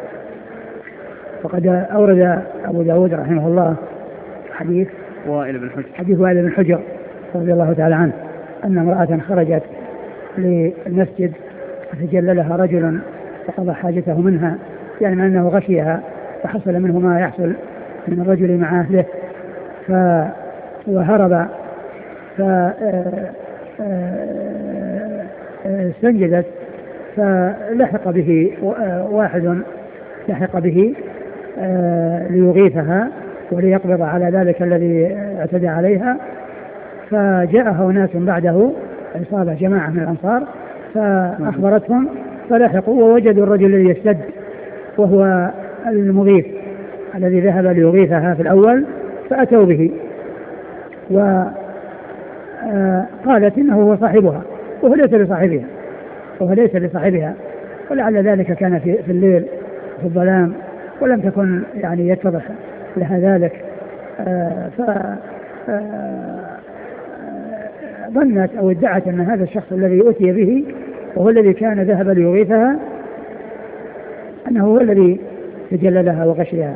وقد أورد أبو داود رحمه الله حديث وائل بن حجر رضي الله تعالى عنه أن امرأة خرجت للمسجد فتجللها رجل فقضى حاجته منها، يعني أنه غشيها فحصل منه ما يحصل من الرجل مع أهله وهرب، فاستنجدت فلحق به واحد ليغيثها وليقبض على ذلك الذي اعتدى عليها. فجاءه ناس بعده عصابة جماعة من الأنصار فأخبرتهم فلحقوا ووجدوا الرجل الذي يشتد وهو المغيث الذي ذهب ليغيثها في الأول، فأتوا به وقالت إنه هو صاحبها وهو ليس بصاحبها ولعل ذلك كان في الليل في الظلام ولم تكن يعني يتضح لها ذلك، ظنت أو ادعت أن هذا الشخص الذي أتي به وهو الذي كان ذهب ليغيثها أنه هو الذي تجللها وغشيها.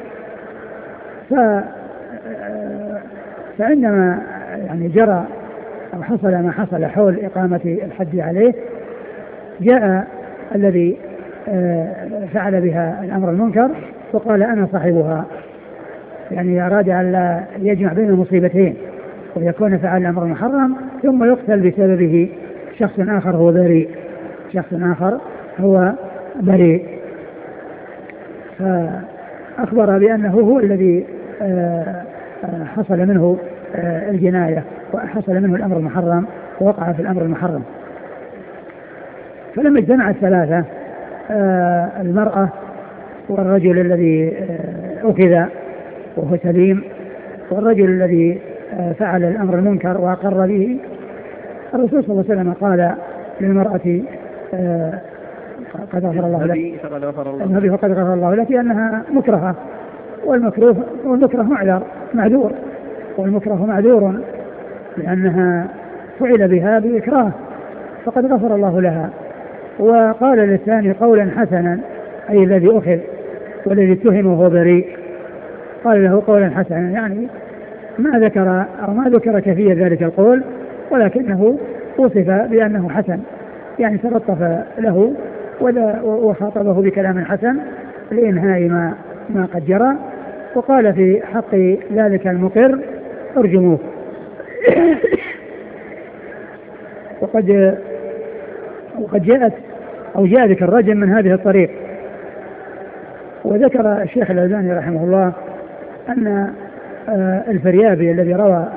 فعندما يعني جرى أو حصل ما حصل حول إقامة الحد عليه، جاء الذي فعل بها الأمر المنكر وقال: أنا صاحبها، يعني أراد أن لا يجمع بين المصيبتين ويكون فعل الأمر المحرم ثم يقتل بسببه شخص آخر هو بريء. فأخبر بأنه هو الذي حصل منه الجناية وحصل منه الأمر المحرم ووقع في الأمر المحرم. فلما اجتمع الثلاثة، المرأة والرجل الذي أخذ وهو سليم والرجل الذي فعل الأمر المنكر وأقر به، الرسول صلى الله عليه وسلم قال للمرأة قد غفر الله لك، النبي فقد غفر الله لك، أنها مكرهة، والمكره معذور، والمكره معذور لأنها فعل بها بإكراه فقد غفر الله لها. وقال للثاني قولا حسنا، أي الذي أخذ والذي اتهم بريء، قال له قولا حسنا، يعني ما ذكر كيفية ذلك القول، ولكنه وصف بأنه حسن، يعني تلطف له وخاطبه بكلام حسن لإنهاء ما قد جرى. وقال في حق ذلك المقر ارجموه. وقد جاء ذكر الرجم من هذه الطريق. وذكر الشيخ الألباني رحمه الله أن الفريابي الذي روى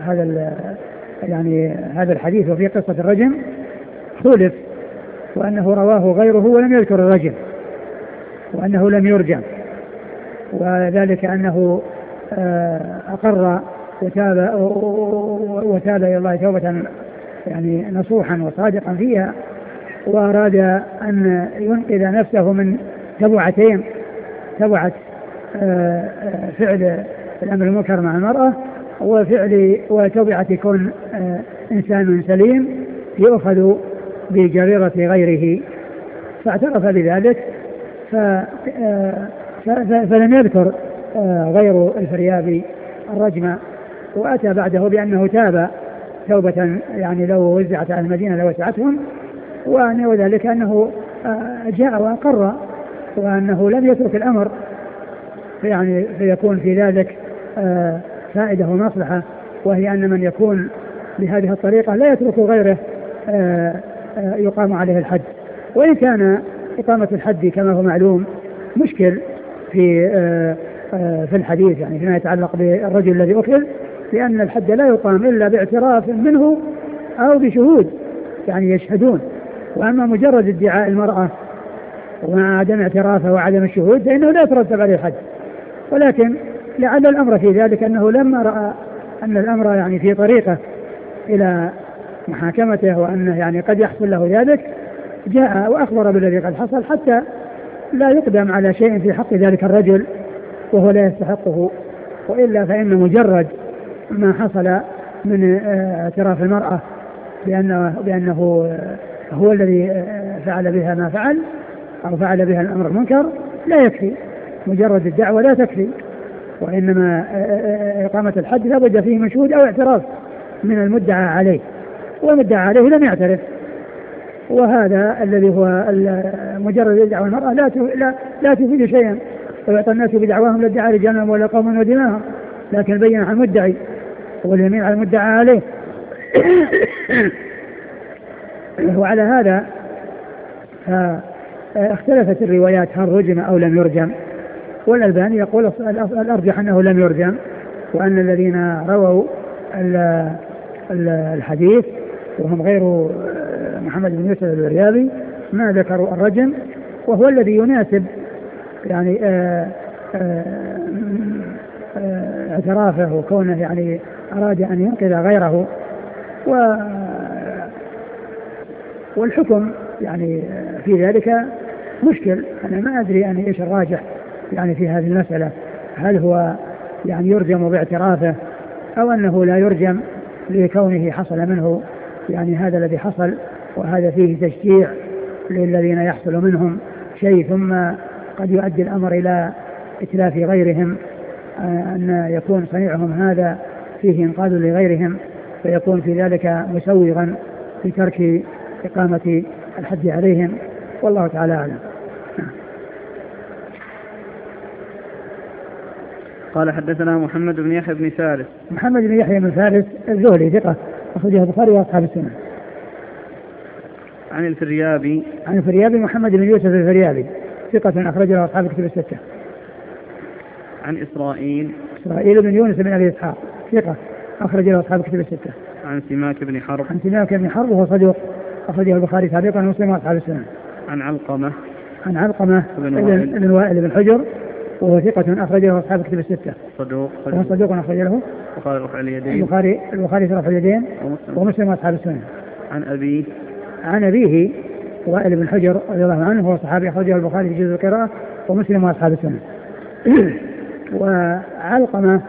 هذا الحديث وفي قصة الرجم خولف، وأنه رواه غيره ولم يذكر الرجم، وأنه لم يرجم، وذلك أنه أقر وتاب إلى الله توبة يعني نصوحا وصادقا فيها، وأراد أن ينقذ نفسه من تبعتين، تبعة فعل الأمر المنكر مع المرأة وتبعة كون إنسان سليم يؤخذ بجريرة غيره، فاعترف بذلك فلم يذكر غير الفريابي الرجم، وأتى بعده بأنه تاب توبة يعني لو وزعت على المدينة لوسعتهم، وذلك أنه جاء وأقر وأنه لم يترك الأمر، يعني فيكون في ذلك فائدة ومصلحة، وهي أن من يكون بهذه الطريقة لا يترك غيره يقام عليه الحد. وإن كان إقامة الحد كما هو معلوم مشكل في الحديث، يعني فيما يتعلق بالرجل الذي أخذ، لأن الحد لا يقام إلا باعتراف منه أو بشهود يعني يشهدون، وأما مجرد ادعاء المرأة ومع عدم اعترافه وعدم الشهود فإنه لا يترتب عليه الحد. ولكن لعل الأمر في ذلك أنه لما رأى أن الأمر يعني في طريقه إلى محاكمته وأنه يعني قد يحصل له ذلك، جاء وأخبر بالذي قد حصل حتى لا يقدم على شيء في حق ذلك الرجل وهو لا يستحقه، وإلا فإن مجرد ما حصل من اعتراف المرأة بأنه هو الذي فعل بها ما فعل أو فعل بها الأمر المنكر لا يكفي، مجرد الدعوة لا تكفي، وإنما إقامة الحد لا بد فيه مشهود أو اعتراف من المدعى عليه، والمدعى عليه لم يعترف. وهذا الذي هو مجرد دعوة المرأة لا تفيد شيئا، ويعطى الناس بدعواهم لادعى رجالهم ولا قوم ودماهم، لكن بين على المدعي واليمين على المدعى عليه. وعلى هذا اختلفت الروايات هل رجم أو لم يرجم، والألباني يقول الأرجح أنه لم يرجم، وأن الذين رووا الحديث وهم غير محمد بن يوسف الفريابي ما ذكروا الرجم، وهو الذي يناسب يعني اعترافه وكونه يعني أراد أن ينقذ غيره. والحكم يعني في ذلك مشكل، أنا ما أدري أن إيش الراجح يعني في هذه المسألة، هل هو يعني يرجم باعترافه أو أنه لا يرجم لكونه حصل منه يعني هذا الذي حصل، وهذا فيه تشجيع للذين يحصل منهم شيء ثم قد يؤدي الأمر إلى إتلاف غيرهم، أن يكون صنيعهم هذا فيه إنقاذ لغيرهم، فيكون في ذلك مسوغا في ترك إقامة الحد عليهم، والله تعالى أعلم. قال حدثنا محمد بن يحيى بن فارس. محمد بن يحيى بن فارس الزهري ثقة أخرجه البخاري وأصحاب السنة. عن الفريابي. عن الفريابي محمد بن يوسف الفريابي ثقة أخرجه أصحاب الكتب الستة. عن إسرائيل بن يونس بن أبي إسحاق ثقة أخرجه أصحاب الكتب الستة. عن سماك بن حرب. عن سماك بن حرب وهو صدوق أخرجه البخاري سابقا ومسلم وأصحاب السنة. عن علقمة بن وائل بن حجر وهو ثقة أخرجه أصحاب كتب الستة. صدوق أخرج له البخاري رفع اليدين البخاري رفع اليدين ومسلم وأصحاب السنن. عن أبيه وائل بن حجر رضي الله عنه هو صحابي أخرجه البخاري في جزء القراءة ومسلم وأصحاب السنن. وعلقمة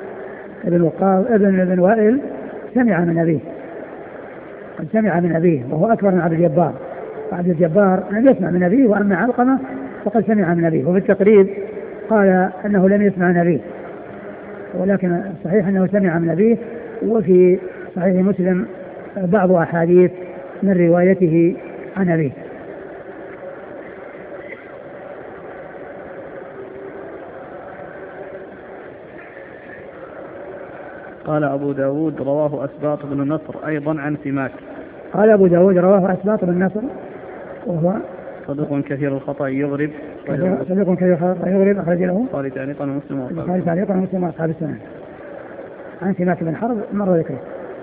ابن وائل سمع من أبيه، قد سمع من أبيه وهو أكبر من عبد الجبار. عبد الجبار لم يسمع من أبيه، وأما علقمة فقد سمع من أبيه. وفي التقريب قال أنه لم يسمع من أبيه، ولكن صحيح أنه سمع من أبيه. وفي صحيح مسلم بعض أحاديث من روايته عن أبيه. قال أبو داود رواه أسباط بن نصر أيضا عن سماك. قال أبو داود رواه أسباط بن نصر وهو صدوق كثير الخطأ يغرب أخرج له البخاري تعليقا ومسلم وأصحاب السنن. عن سماك بن حرب مر ذكره.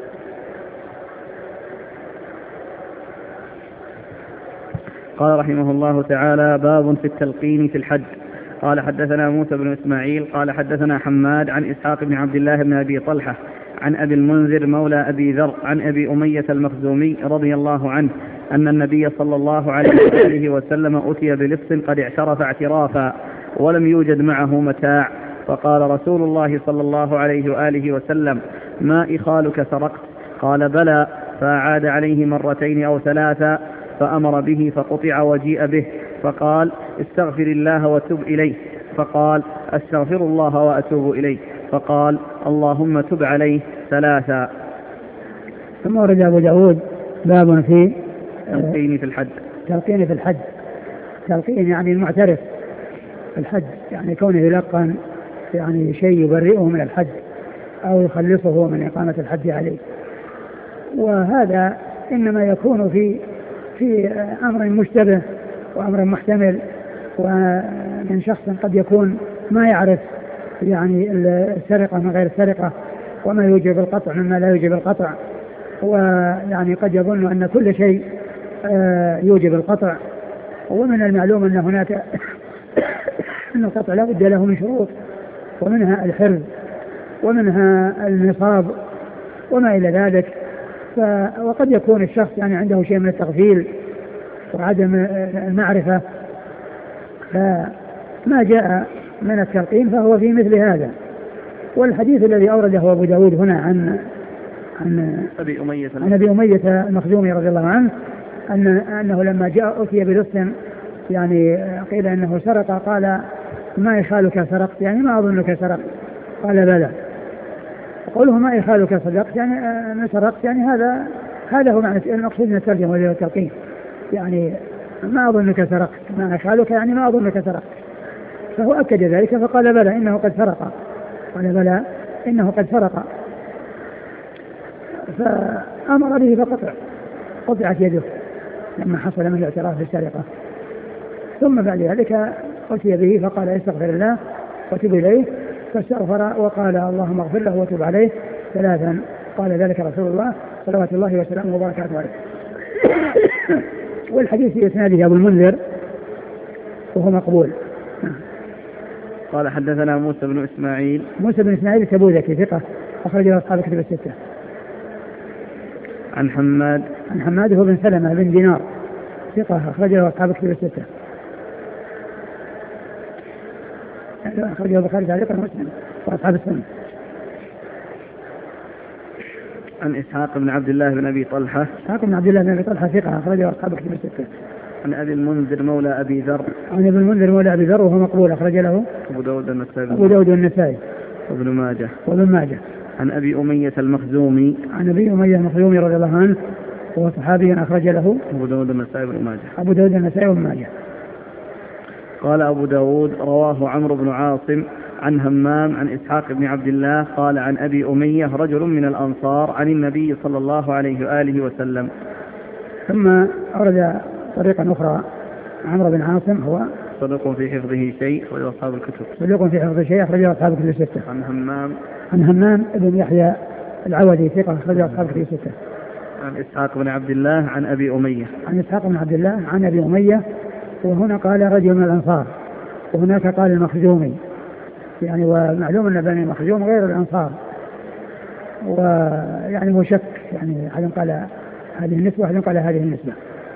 قال رحمه الله تعالى: باب في التلقين في الحج. قال حدثنا موسى بن إسماعيل قال حدثنا حماد عن إسحاق بن عبد الله بن أبي طلحة عن أبي المنذر مولى أبي ذر عن أبي أمية المخزومي رضي الله عنه أن النبي صلى الله عليه وسلم أتي بلص قد اعترف اعترافا ولم يوجد معه متاع، فقال رسول الله صلى الله عليه وآله وسلم: ما إخالك سرقت؟ قال: بلى. فأعاد عليه مرتين أو ثلاثا فأمر به فقطع وجيء به، فقال: استغفر الله وتب إليه. فقال: أستغفر الله وأتوب إليه. فقال: اللهم تب عليه ثلاثا. ثم ورد أبو داود باب في تلقين في الحج. تلقين يعني المعترف في الحج، يعني كونه يلقن يعني شيء يبرئه من الحج أو يخلصه من إقامة الحج عليه. وهذا إنما يكون في أمر مشتبه وأمر محتمل، ومن شخص قد يكون ما يعرف يعني السرقة من غير السرقة، وما يوجب القطع مما لا يوجب القطع، ويعني قد يظن أن كل شيء يوجب القطع. ومن المعلوم أن هناك أن القطع لا بد له من شروط، ومنها الحرز ومنها النصاب وما إلى ذلك. وقد يكون الشخص يعني عنده شيء من التغفيل وعدم المعرفة، فما جاء من التلقين فهو في مثل هذا. والحديث الذي أورده أبو داود هنا عن أبي أمية المخزومي رضي الله عنه أنه لما جاء أتي بلص يعني قيل أنه سرق، قال: ما يخالك سرقت؟ يعني ما أظنك سرقت. قال: بلى. قوله ما يخالك صدقت يعني سرقت، يعني هذا هو معنى المقصود من الترجمة والتلقين، يعني ما أظنك سرقت، ما يخالك يعني ما أظنك سرقت. فهو أكد ذلك فقال: بلى إنه قد سرق. قال: بلى إنه قد سرق. فأمر به قطعت يده لما حصل من الاعتراف بالسرقة. ثم بعد ذلك أتي به فقال: استغفر الله وتب إليه. فاستغفر وقال: اللهم اغفر له وتب عليه ثلاثا. قال ذلك رسول الله صلوات الله وسلامه وبركاته عليه. والحديث في إسناده أبو المنذر وهو مقبول. قال حدثنا موسى بن إسماعيل التبوذكي ثقة أخرجه أصحاب الكتب الستة. عن حماد هو بن سلمة بن دينار ثقة أخرجه أصحاب الكتب الستة. أخرجه البخاري تعليقا ومسلم وأصحاب السنة. عن إسحاق بن عبد الله بن أبي طلحة ثقة أخرجه أصحاب الكتب الستة. عن أبي المنذر مولى أبي ذر وهو مقبول أخرج له أبو داود والنسائي وابن ماجه. عن أبي أمية المخزومي رضي الله عنه وهو صحابي أخرج له أبو داود النسائي وابن ماجه. قال أبو داود رواه عمرو بن عاصم عن همام عن إسحاق بن عبد الله قال عن أبي أمية رجل من الأنصار عن النبي صلى الله عليه وآله وسلم. ثم أورد طريقا أخرى عمرو بن عاصم هو صدوق في حفظه شيء أخرجه أصحاب الكتب. أخرجه أصحاب الكتب الستة. عن همام بن يحيى العودي ثقة أخرجه أصحاب الكتب الستة. عن إسحاق بن عبد الله عن أبي أمية وهنا قال رجل من الأنصار وهناك قال المخزومي، يعني ومعلوم أن بني مخزوم غير الأنصار، ويعني مشك، يعني أحد قال هذه النسبة وأحد قال هذه النسبة.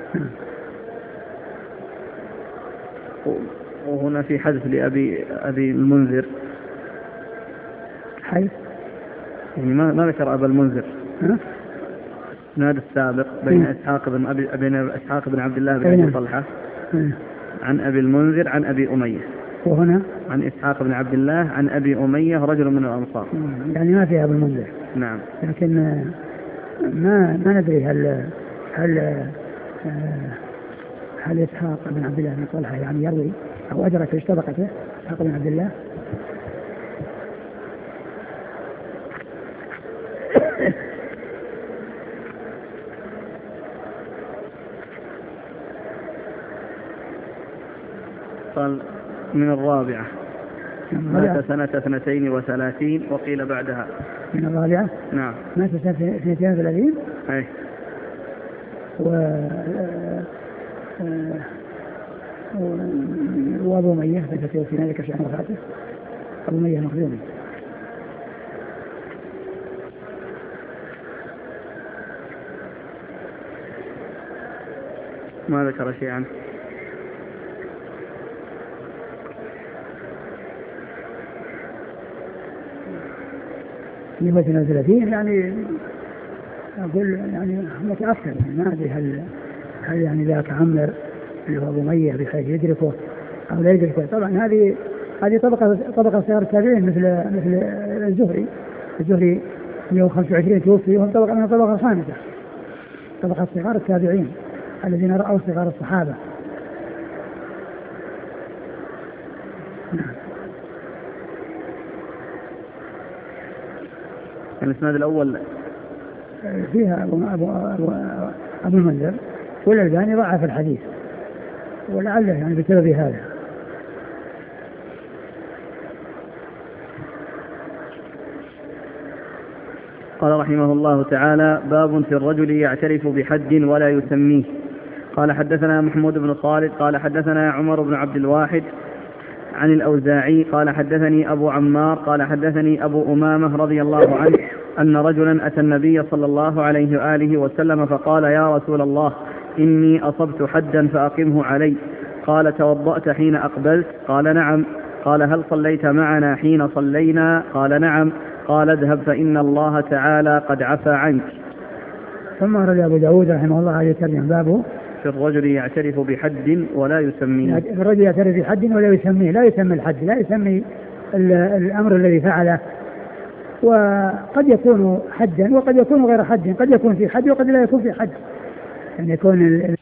وهنا في حذف لأبي المنذر، حيث يعني ما ذكر أبا المنذر. الإسناد السابق بين إسحاق بن عبد الله بن أبي طلحة عن أبي المنذر عن أبي أمية، وهنا عن إسحاق بن عبد الله عن أبي أمية رجل من الأنصار. يعني ما فيها أبو المنذر. نعم. لكن ما ندري هل إسحاق بن عبد الله بن طلحة يعني يروي أو أدرك ايش طبقته إسحاق بن عبد الله. قال من الرابعة، مات سنة 32 وقيل بعدها. من الرابعة؟ نعم. مات سنة 32. أي. وأبو أمية في ذلك شيء مخاطر. أبو أمية مخزومي. ما ذكر شيء عنه. من 32 يعني أقول يعني متأخر، ما أدري هل يعني ذاك عمر اللي هو أبو أمية بحيث يدركه أو لا يدركه. طبعا هذه طبقة صغار التابعين مثل الزهري 125 توفي، وهم طبقة من الطبقة الخامسة، طبقة صغار التابعين الذين رأوا صغار الصحابة. الإسناد الأول فيها أبو المنذر، والألباني ضعف الحديث، ولعله يعني بسبب هذا. قال رحمه الله تعالى: باب في الرجل يعترف بحد ولا يسميه. قال حدثنا محمود بن خالد قال حدثنا عمر بن عبد الواحد عن الأوزاعي قال حدثني أبو عمار قال حدثني أبو أمامة رضي الله عنه أن رجلا أتى النبي صلى الله عليه وآله وسلم فقال: يا رسول الله، إني أصبت حدا فأقمه علي. قال: توضأت حين أقبلت؟ قال: نعم. قال: هل صليت معنا حين صلينا؟ قال: نعم. قال: اذهب فإن الله تعالى قد عفى عنك. ثم رد أبو داود رحمه الله عليه وسلم بابه في الرجل يعترف بحد ولا يسميه. الرجل يعترف بحد ولا يسميه، لا يسمي الحد، لا يسمي الأمر الذي فعله، وقد يكون حدا وقد يكون غير حد، قد يكون في حد وقد لا يكون في حد، يعني يكون